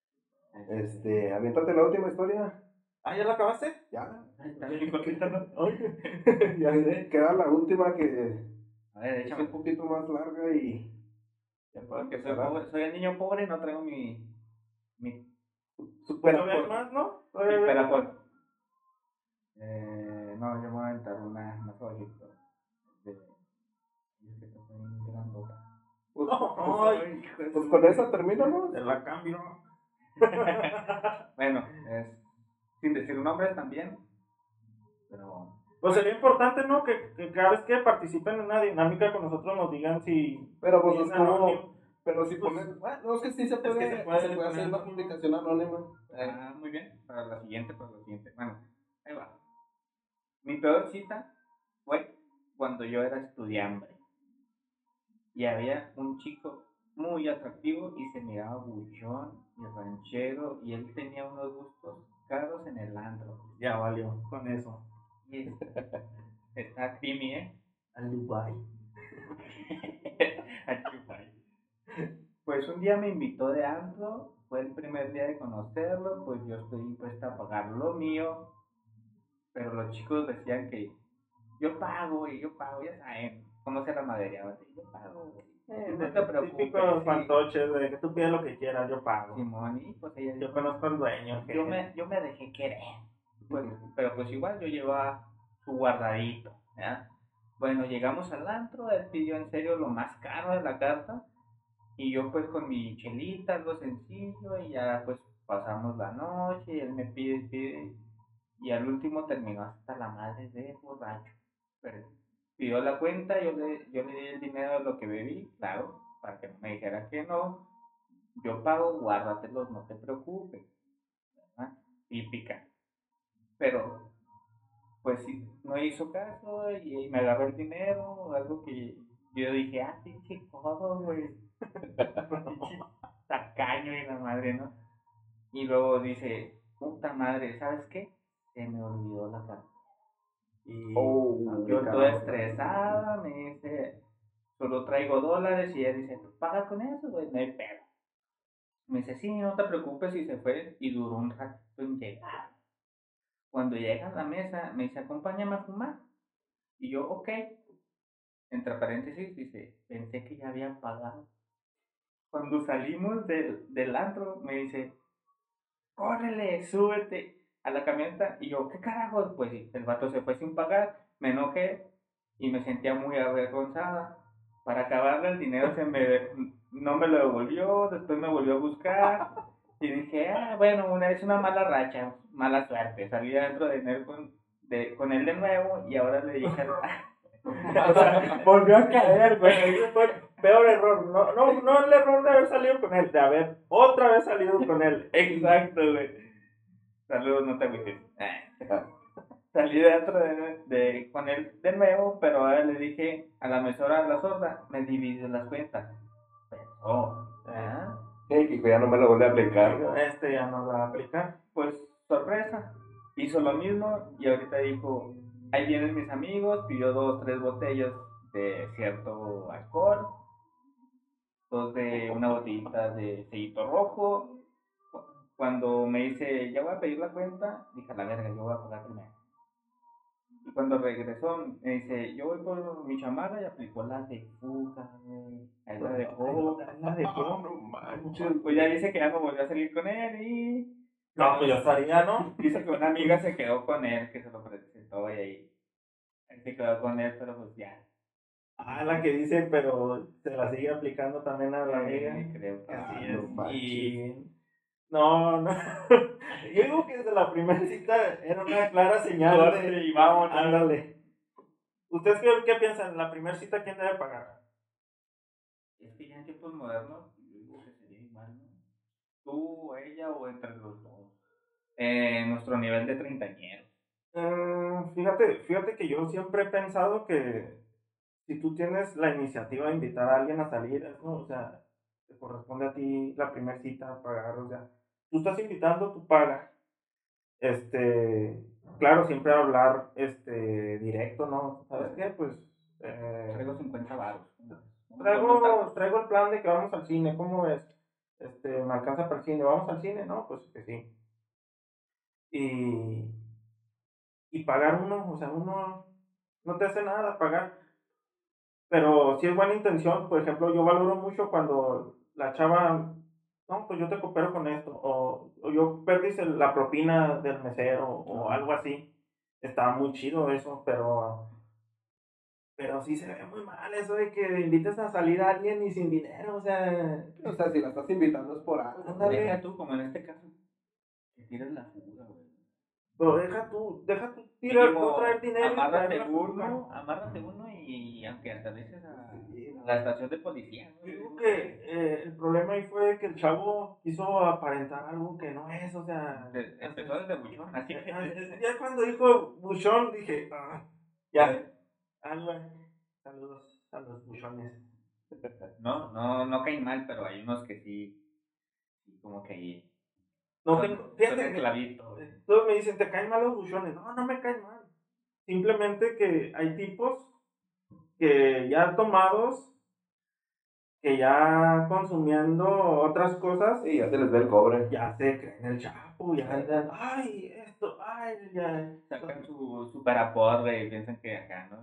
Este, aviéntate la última historia. Ah, ¿ya la acabaste? Ya. Está bien cortita, ¿no? Oye, Ya sé. Queda la última que A ver, es échame. un poquito más larga y ya para Porque soy, empezar a- pobre, soy el niño pobre y no traigo mi. Mi. supera ¿todavía hay por- más, no? mi ¿Todavía hay más? perafón. Eh, no, yo me voy a aventar una más abajito. De. Es que está bien grandota. Pues, Ay, hijo de pues su- con esa termino, ¿no? Te la cambio. Bueno, es. Sin decir nombres también. Pero. Pues sería importante, ¿no? Que, que cada vez que participen en una dinámica con nosotros nos digan si... Pero pues si es es anónimo. como, pero si Pues, pones, bueno, no, es que sí se que puede, se se puede puede, poner hacer la anónimo. publicación anónima. Eh, Ah, muy bien. Para la siguiente, para la siguiente. Bueno, ahí va. Mi peor cita fue cuando yo era estudiante. Y había un chico muy atractivo y se miraba buchón y ranchero y él tenía unos gustos caros en el antro. Ya valió con eso. Y es- está creamy, ¿eh? Al Dubai. Al Chupay. Pues un día me invitó de antro, fue el primer día de conocerlo, pues yo estoy dispuesta a pagar lo mío, pero los chicos decían que yo pago, y yo pago, ya saben, cómo se la madería, yo pago, güey. Eh, No de- te preocupes, típicos sí. fantoches de que tú pides lo que quieras, yo pago. Simón, y pues ella Yo dijo, conozco al dueño. yo me, yo me dejé querer. Pues, pero pues igual yo llevaba su guardadito, ¿ya? Bueno, llegamos al antro, él pidió en serio lo más caro de la carta, y yo pues con mi chelita, algo sencillo, y ya pues pasamos la noche, y él me pide, pide, y al último terminó hasta la madre de borracho. Pero pidió la cuenta, yo le, yo le di el dinero de lo que bebí, claro, para que no me dijera que no. Yo pago, guárdatelos, no te preocupes. ¿Verdad? Típica. Pero, pues sí, no hizo caso y me agarró el dinero, algo que yo dije, ah, pinche codo, güey. Pinche tacaño y la madre, ¿no? Y luego dice, puta madre, ¿sabes qué? Se me olvidó la carta. Y Oh, yo caramba. toda estresada, me dice, solo traigo dólares, y ella dice, pues paga con eso, güey, no hay pedo. Me dice, sí, no te preocupes, y se fue, y duró un ratito en llegar. Cuando llega a la mesa, me dice, acompáñame a fumar. Y yo, ok. Entre paréntesis, dice, pensé que ya habían pagado. Cuando salimos del, del antro, me dice, córrele, súbete a la camioneta. Y yo, ¿qué carajo? Pues sí, el vato se fue sin pagar, me enojé y me sentía muy avergonzada. Para acabarle el dinero se me, no me lo devolvió, después me volvió a buscar. Y dije, ah, bueno, una es una mala racha, mala suerte. Salí adentro de él con, de, con él de nuevo, y ahora le dije, O sea, volvió a caer, güey. Ese fue el peor error. No, no, no el error de haber salido con él, de haber otra vez salido con él. exacto, güey. Saludos, no te agüites. Salí dentro de, de, con él de nuevo, pero ahora le dije a la mesora, a la sorda, me divides las cuentas. Pero, ¿ah? Sí, que ya no me lo vuelve a aplicar. Este ya no la va a aplicar. Pues, sorpresa, hizo lo mismo, y ahorita dijo, ahí vienen mis amigos, pidió dos, tres botellas de cierto alcohol, dos de una botellita de sellito rojo. Cuando me dice, ya voy a pedir la cuenta, dije, a la verga, yo voy a pagar primero. Y cuando regresó, me dice, yo voy por mi chamarra, y aplicó la de fuga, güey. Ahí la dejó. La dejó. No manches. Pues ya dice que ya no volvió a salir con él, y No, pues yo estaría, ¿no? dice que una amiga se quedó con él, que se lo presentó, y ahí, ahí se quedó con él, pero pues ya. Ah, la que dice, pero se la sigue aplicando también a la amiga. Eh, creo que Ah, así no es. manches. Y no, no. Yo digo que desde la primera cita era una clara señal de Y vámonos. ándale. ¿Ustedes qué, qué piensan? ¿La primera cita quién debe pagar? Es que ya en tiempos modernos, yo digo que sería igual, ¿no? Tú, ella o entre los dos. Eh, nuestro nivel de treintañero. Eh, fíjate, fíjate que yo siempre he pensado que si tú tienes la iniciativa de invitar a alguien a salir, ¿no? O sea, te corresponde a ti la primera cita pagar, o sea, tú estás invitando, tú pagas. Este, claro, siempre hablar, este, directo, ¿no? ¿Sabes qué? Pues, eh, Traigo cincuenta baros. traigo, traigo el plan de que vamos al cine, ¿cómo ves? Este, me alcanza para el cine, ¿vamos al cine? No, pues que sí. Y, y pagar uno, o sea, uno no te hace nada pagar. Pero si es buena intención, por ejemplo, yo valoro mucho cuando la chava, no, pues yo te coopero con esto, o, o yo perdí el- la propina del mesero, o algo así. Está muy chido eso, pero, pero sí se ve muy mal eso de que invites a salir a alguien y sin dinero, o sea, O sea, si la estás invitando es por algo. ándale. Deja tú, como en este caso, que tires la fuga, güey. Pero deja tú, deja tú tirar, Mínimo, no traer dinero y amárrate traer la fuga. uno, amárrate uno, y aunque aterrices a, a la estación de policía, ¿no? Yo digo que eh, el problema ahí fue que el chavo quiso aparentar algo que no es, o sea. De- empezó desde buchón, así que Ya cuando dijo buchón dije, ah, ya. Algo, saludos a los buchones. no, no, no caen mal, pero hay unos que sí, sí, como que ahí No son, tengo, son fíjate, esclavitos. todos me dicen, ¿te caen mal los buchones? No, no me caen mal. Simplemente que hay tipos que ya tomados, que ya consumiendo otras cosas, Sí, ya se les ve el cobre. ya se creen el chapo, ya andan, ay, esto, ay, ya. Sacan su super aporte y piensan que acá, ¿no?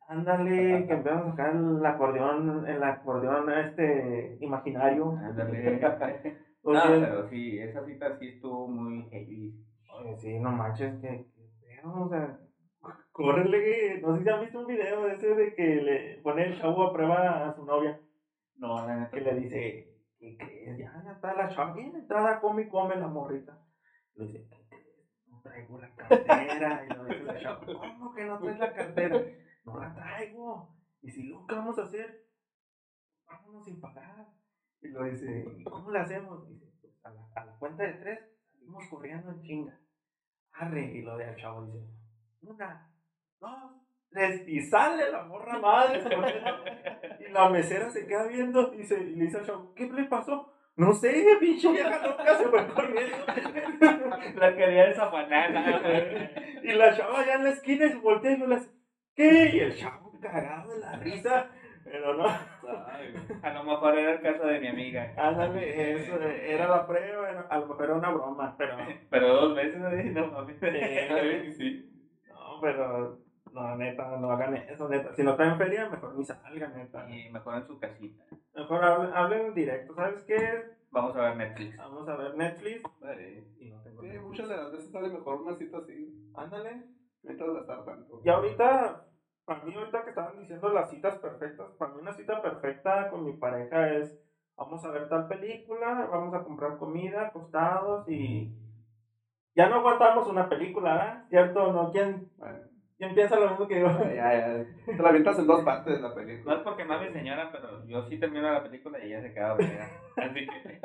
Ándale, que empiezan a sacar el acordeón, el acordeón este imaginario. Ándale. Oye, No, pero sí, esa cita sí estuvo muy heavy. oye, sí, no manches, que, que pedo, o sea, córrele, no sé si han visto un video de ese de que le pone el chavo a prueba a su novia, No, la neta. que le dice, ¿qué crees? Ya, ya está la chava bien entrada, come y come la morrita. Le dice, ¿qué crees? No traigo la cartera. Y lo dice la chava, ¿cómo que no traes la cartera? No la traigo. Y si lo que vamos a hacer, vámonos sin pagar. Y lo dice, ¿y cómo le hacemos? Dice, pues a la, a la cuenta de tres, salimos corriendo en chinga. Arre, y lo de al chavo dice, una, dos, tres, y sale la morra madre. Y la mesera se queda viendo, dice, y le dice al chavo, ¿qué le pasó? No sé, pinche vieja loca, se fue corriendo. La quería desafanar. Y la chava allá en la esquina y se voltea y no le hace, ¿qué? Y el chavo cagado de la risa, pero no. A lo mejor era el caso de mi amiga. Ándale, eso era la prueba, era- a lo mejor era una broma, pero. Pero dos veces, ¿no? No mames. Sí. Sí. No, pero. No, neta, no hagan eso, neta. Si no traen feria, mejor ni salgan, neta. Y mejor en su casita. Mejor hablen, hablen en directo, ¿sabes qué? Vamos a ver Netflix. Vamos a ver Netflix. Sí. Y no tengo Sí, Netflix. muchas de las veces sale mejor una cita así, Ándale. mientras gastar tanto. Y ahorita, para mí, ahorita que estaban diciendo las citas perfectas, para mí una cita perfecta con mi pareja es, vamos a ver tal película, vamos a comprar comida, acostados y ya no aguantamos una película, ¿verdad? ¿Cierto o no? ¿Quién, Bueno, quién piensa lo mismo que yo? ya, ya, te la avientas en dos partes de la No película. es porque más mi señora, pero yo sí termino la película y ella se queda dormida. Así que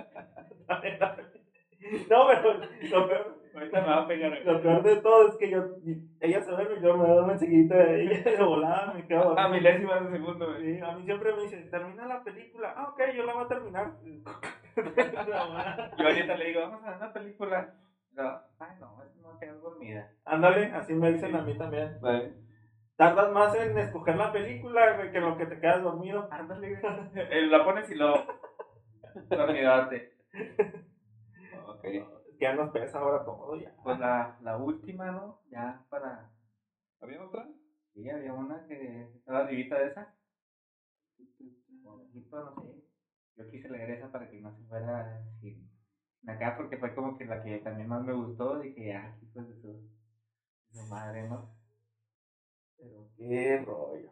No, pero lo peor, ahorita me va a pegar. lo peor de todo es que yo, ella se duerme y yo me duermo enseguida, ella de volada me quedo A dormido. milésimas de segundo, güey. Sí, a mí siempre me dice, termina la película. Ah, ok, yo la voy a terminar. Yo ahorita le digo, vamos a ver una película. No, ay, no, es no quedas dormida. Ándale, así me dicen a mí también. Vale. Tardas más en escoger la película, güey, que en lo que te quedas dormido. Ándale, güey. Eh, La pones y lo. Dormidate. Ok. Ya nos pesa ahora todo ya. Pues la, la última, ¿no? Ya para. ¿Había otra? Sí, había una que estaba arribita de esa. Ojito, no sé. Yo quise leer esa para que no se fuera sin acá, porque fue como que la que también más me gustó. Dije, ah, hijos de su, de su madre, ¿no? Pero qué rollo.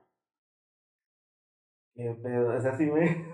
Qué pedo, es así, güey.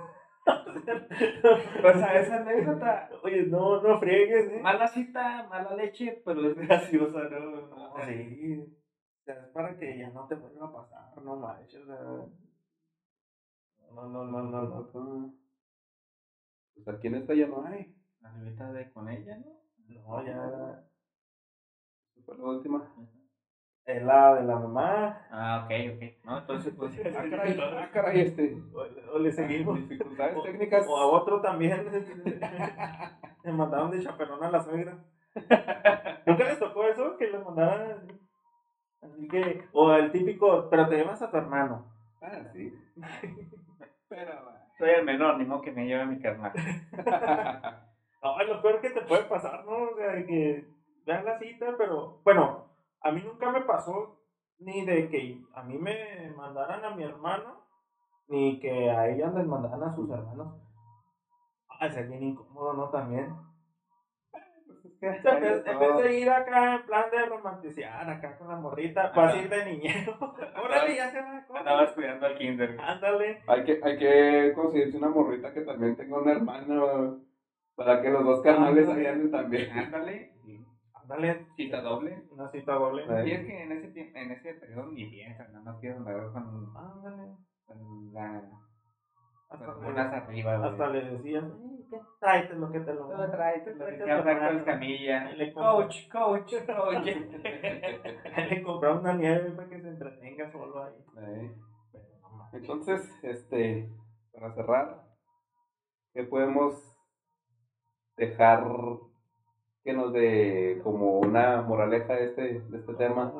O sea, esa anécdota. Oye, no, no friegues, ¿eh? Mala cita, mala leche, pero es graciosa, ¿no? No, sí. O sea, es para que ya no te vuelva a pasar, no manches. O sea, no, no, no, no, no. Pues aquí en esta ya no hay. Arribita de con ella, ¿no? No, ya. Esa fue la última. Es la de la mamá. Ah, ok, ok. No, entonces, pues. Ah, caray, ah, caray, este. O, o le seguimos. Dificultades O, técnicas. o a otro también. Me mandaron de chaperón a la suegra. ¿Nunca les tocó eso? Que les mandaran así. Así que, o el típico, pero te llevas a tu hermano. Ah, sí. Pero, Soy el menor, ni modo que me lleve mi carnal. No, es lo peor que te puede pasar, ¿no? O sea, de que vean la cita, pero bueno, a mí nunca me pasó ni de que a mí me mandaran a mi hermano, ni que a ellas les mandaran a sus hermanos. Ah, es bien incómodo, ¿no? También. En vez, en vez de ir acá en plan de romantizar acá con la morrita, vas a ir de niñero. Órale, ya se va. Andabas cuidando al kinder. Ándale. hay que, hay que conseguirse una morrita que también tenga un hermano para que los dos carnales ahí anden también. Ándale. Ándale. Cita doble. Una cita doble. Y es que en ese tiempo, en ese periodo ni piensas, nada más quieres andar con, Ándale. con la Hasta, con le, unas arriba, güey. hasta le decías, "Ay, ¿qué? Tráete lo que te lo Todo tráete, lo tráete que a sea tu Franco hermano". Escamilla. Y le compra- Coach, coach, coach. Le compraba una nieve para que se entretenga solo ahí. Eh, Pero no mames. Entonces, este, para cerrar, ¿qué podemos dejar que nos dé como una moraleja de este, de este tema?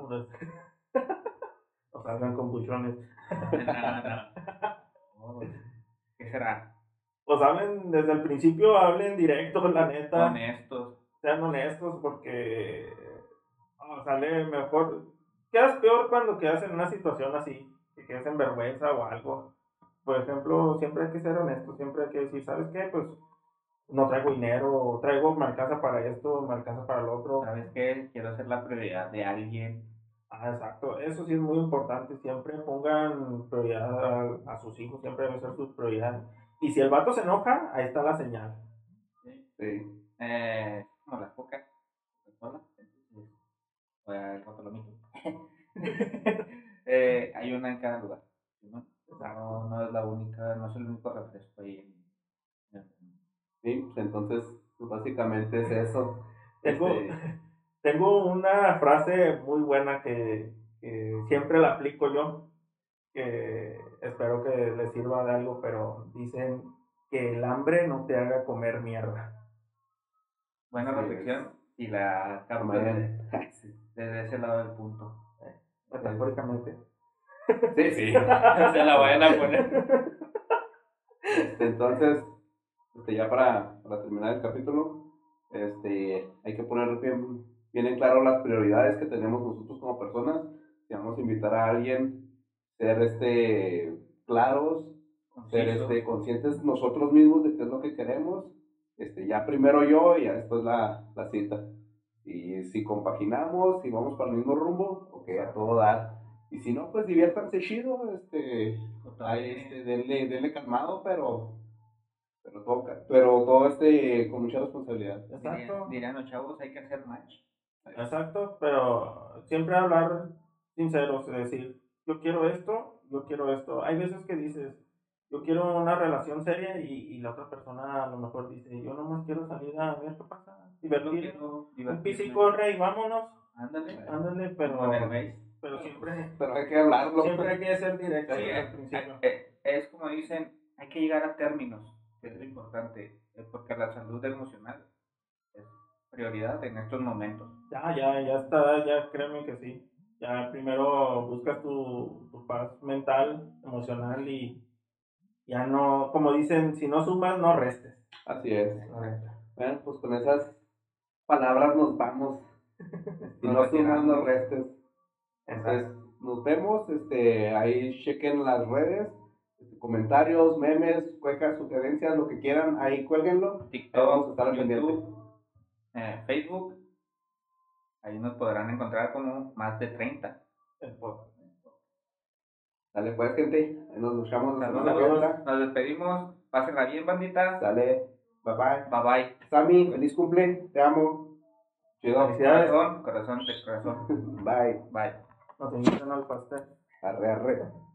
No salgan con buchones. No, no. Oh, ¿qué será? Pues hablen desde el principio, hablen directo, la neta. Honestos. Sean honestos porque oh, sale mejor. Quedas peor cuando quedas en una situación así. Que que es en vergüenza o algo. Por ejemplo, siempre hay que ser honesto, siempre hay que decir, ¿sabes qué? Pues no traigo dinero, traigo, me alcanza para esto, me alcanza para lo otro. ¿Sabes qué? Quiero ser la prioridad de alguien. Ah, exacto, eso sí es muy importante, siempre pongan prioridad a, a sus hijos, siempre debe ser su prioridad. Y si el vato se enoja, ahí está la señal. ¿Sí? Sí. Eh, como las pocas. Coca-Cola. O el Botolomito. eh, hay una en cada lugar. ¿No? No, no es la única, no es el único refresco ahí en, en- Sí, pues entonces, pues básicamente es eso. Tengo, Este, tengo una frase muy buena que, que siempre la aplico yo, que espero que les sirva de algo, pero dicen que el hambre no te haga comer mierda. buena Así reflexión y la capto Amén. desde, Sí, desde ese lado del punto. Metafóricamente. sí. sí. Se la vayan a poner. Este, entonces, este, ya para, para terminar el capítulo, este, hay que poner bien, bien en claro las prioridades que tenemos nosotros como personas. Si vamos a invitar a alguien, ser este, claros, ser Conciso. este, conscientes nosotros mismos de qué es lo que queremos. Este, ya primero yo y ya después la, la cita. Y si compaginamos, si vamos para el mismo rumbo, ok, a todo dar. Y si no, pues diviértanse chido, este, ahí, este, denle, denle calmado, pero, pero todo, ca- pero todo este, con mucha responsabilidad. Dirían, Exacto, dirían los chavos, hay que hacer match. exacto, pero siempre hablar sinceros, es decir, yo quiero esto, yo quiero esto. Hay veces que dices, yo quiero una relación seria y, y la otra persona a lo mejor dice, yo nomás quiero salir a ver qué pasa, Yo divertir, quiero un divertirme. pis y corre y vámonos, Ándale. ándale, pero, Con el base. pero siempre, Pero hay que hablarlo. siempre hay que ser directos Sí, desde el eh, principio. eh, es como dicen, hay que llegar a términos, que es lo importante, eh, porque la salud emocional es prioridad en estos momentos. Ya, ya, ya está, ya créeme que sí. Ya primero buscas tu, tu paz mental, emocional y ya no, como dicen, si no sumas, no restes. Así es. La neta. Bueno, pues con esas palabras nos vamos. Si Nos no sumas, no retiramos. restes. Entonces, nos vemos. Este, ahí chequen las redes, este, comentarios, memes, cuecas, sugerencias, lo que quieran, ahí cuélguenlo. Ahí vamos a TikTok, estar al pendiente. YouTube, eh, Facebook, ahí nos podrán encontrar como más de treinta. El podcast. Dale pues, gente. Ahí nos buscamos la semana que Saludos, entra. nos despedimos, pásenla bien, bandita. Dale. Bye bye. Bye bye. Sammy, feliz cumple. Te amo. Chido. Felicidades. Corazón, corazón de corazón. Bye. Bye. Nos invitan al pastel. Arre, arre.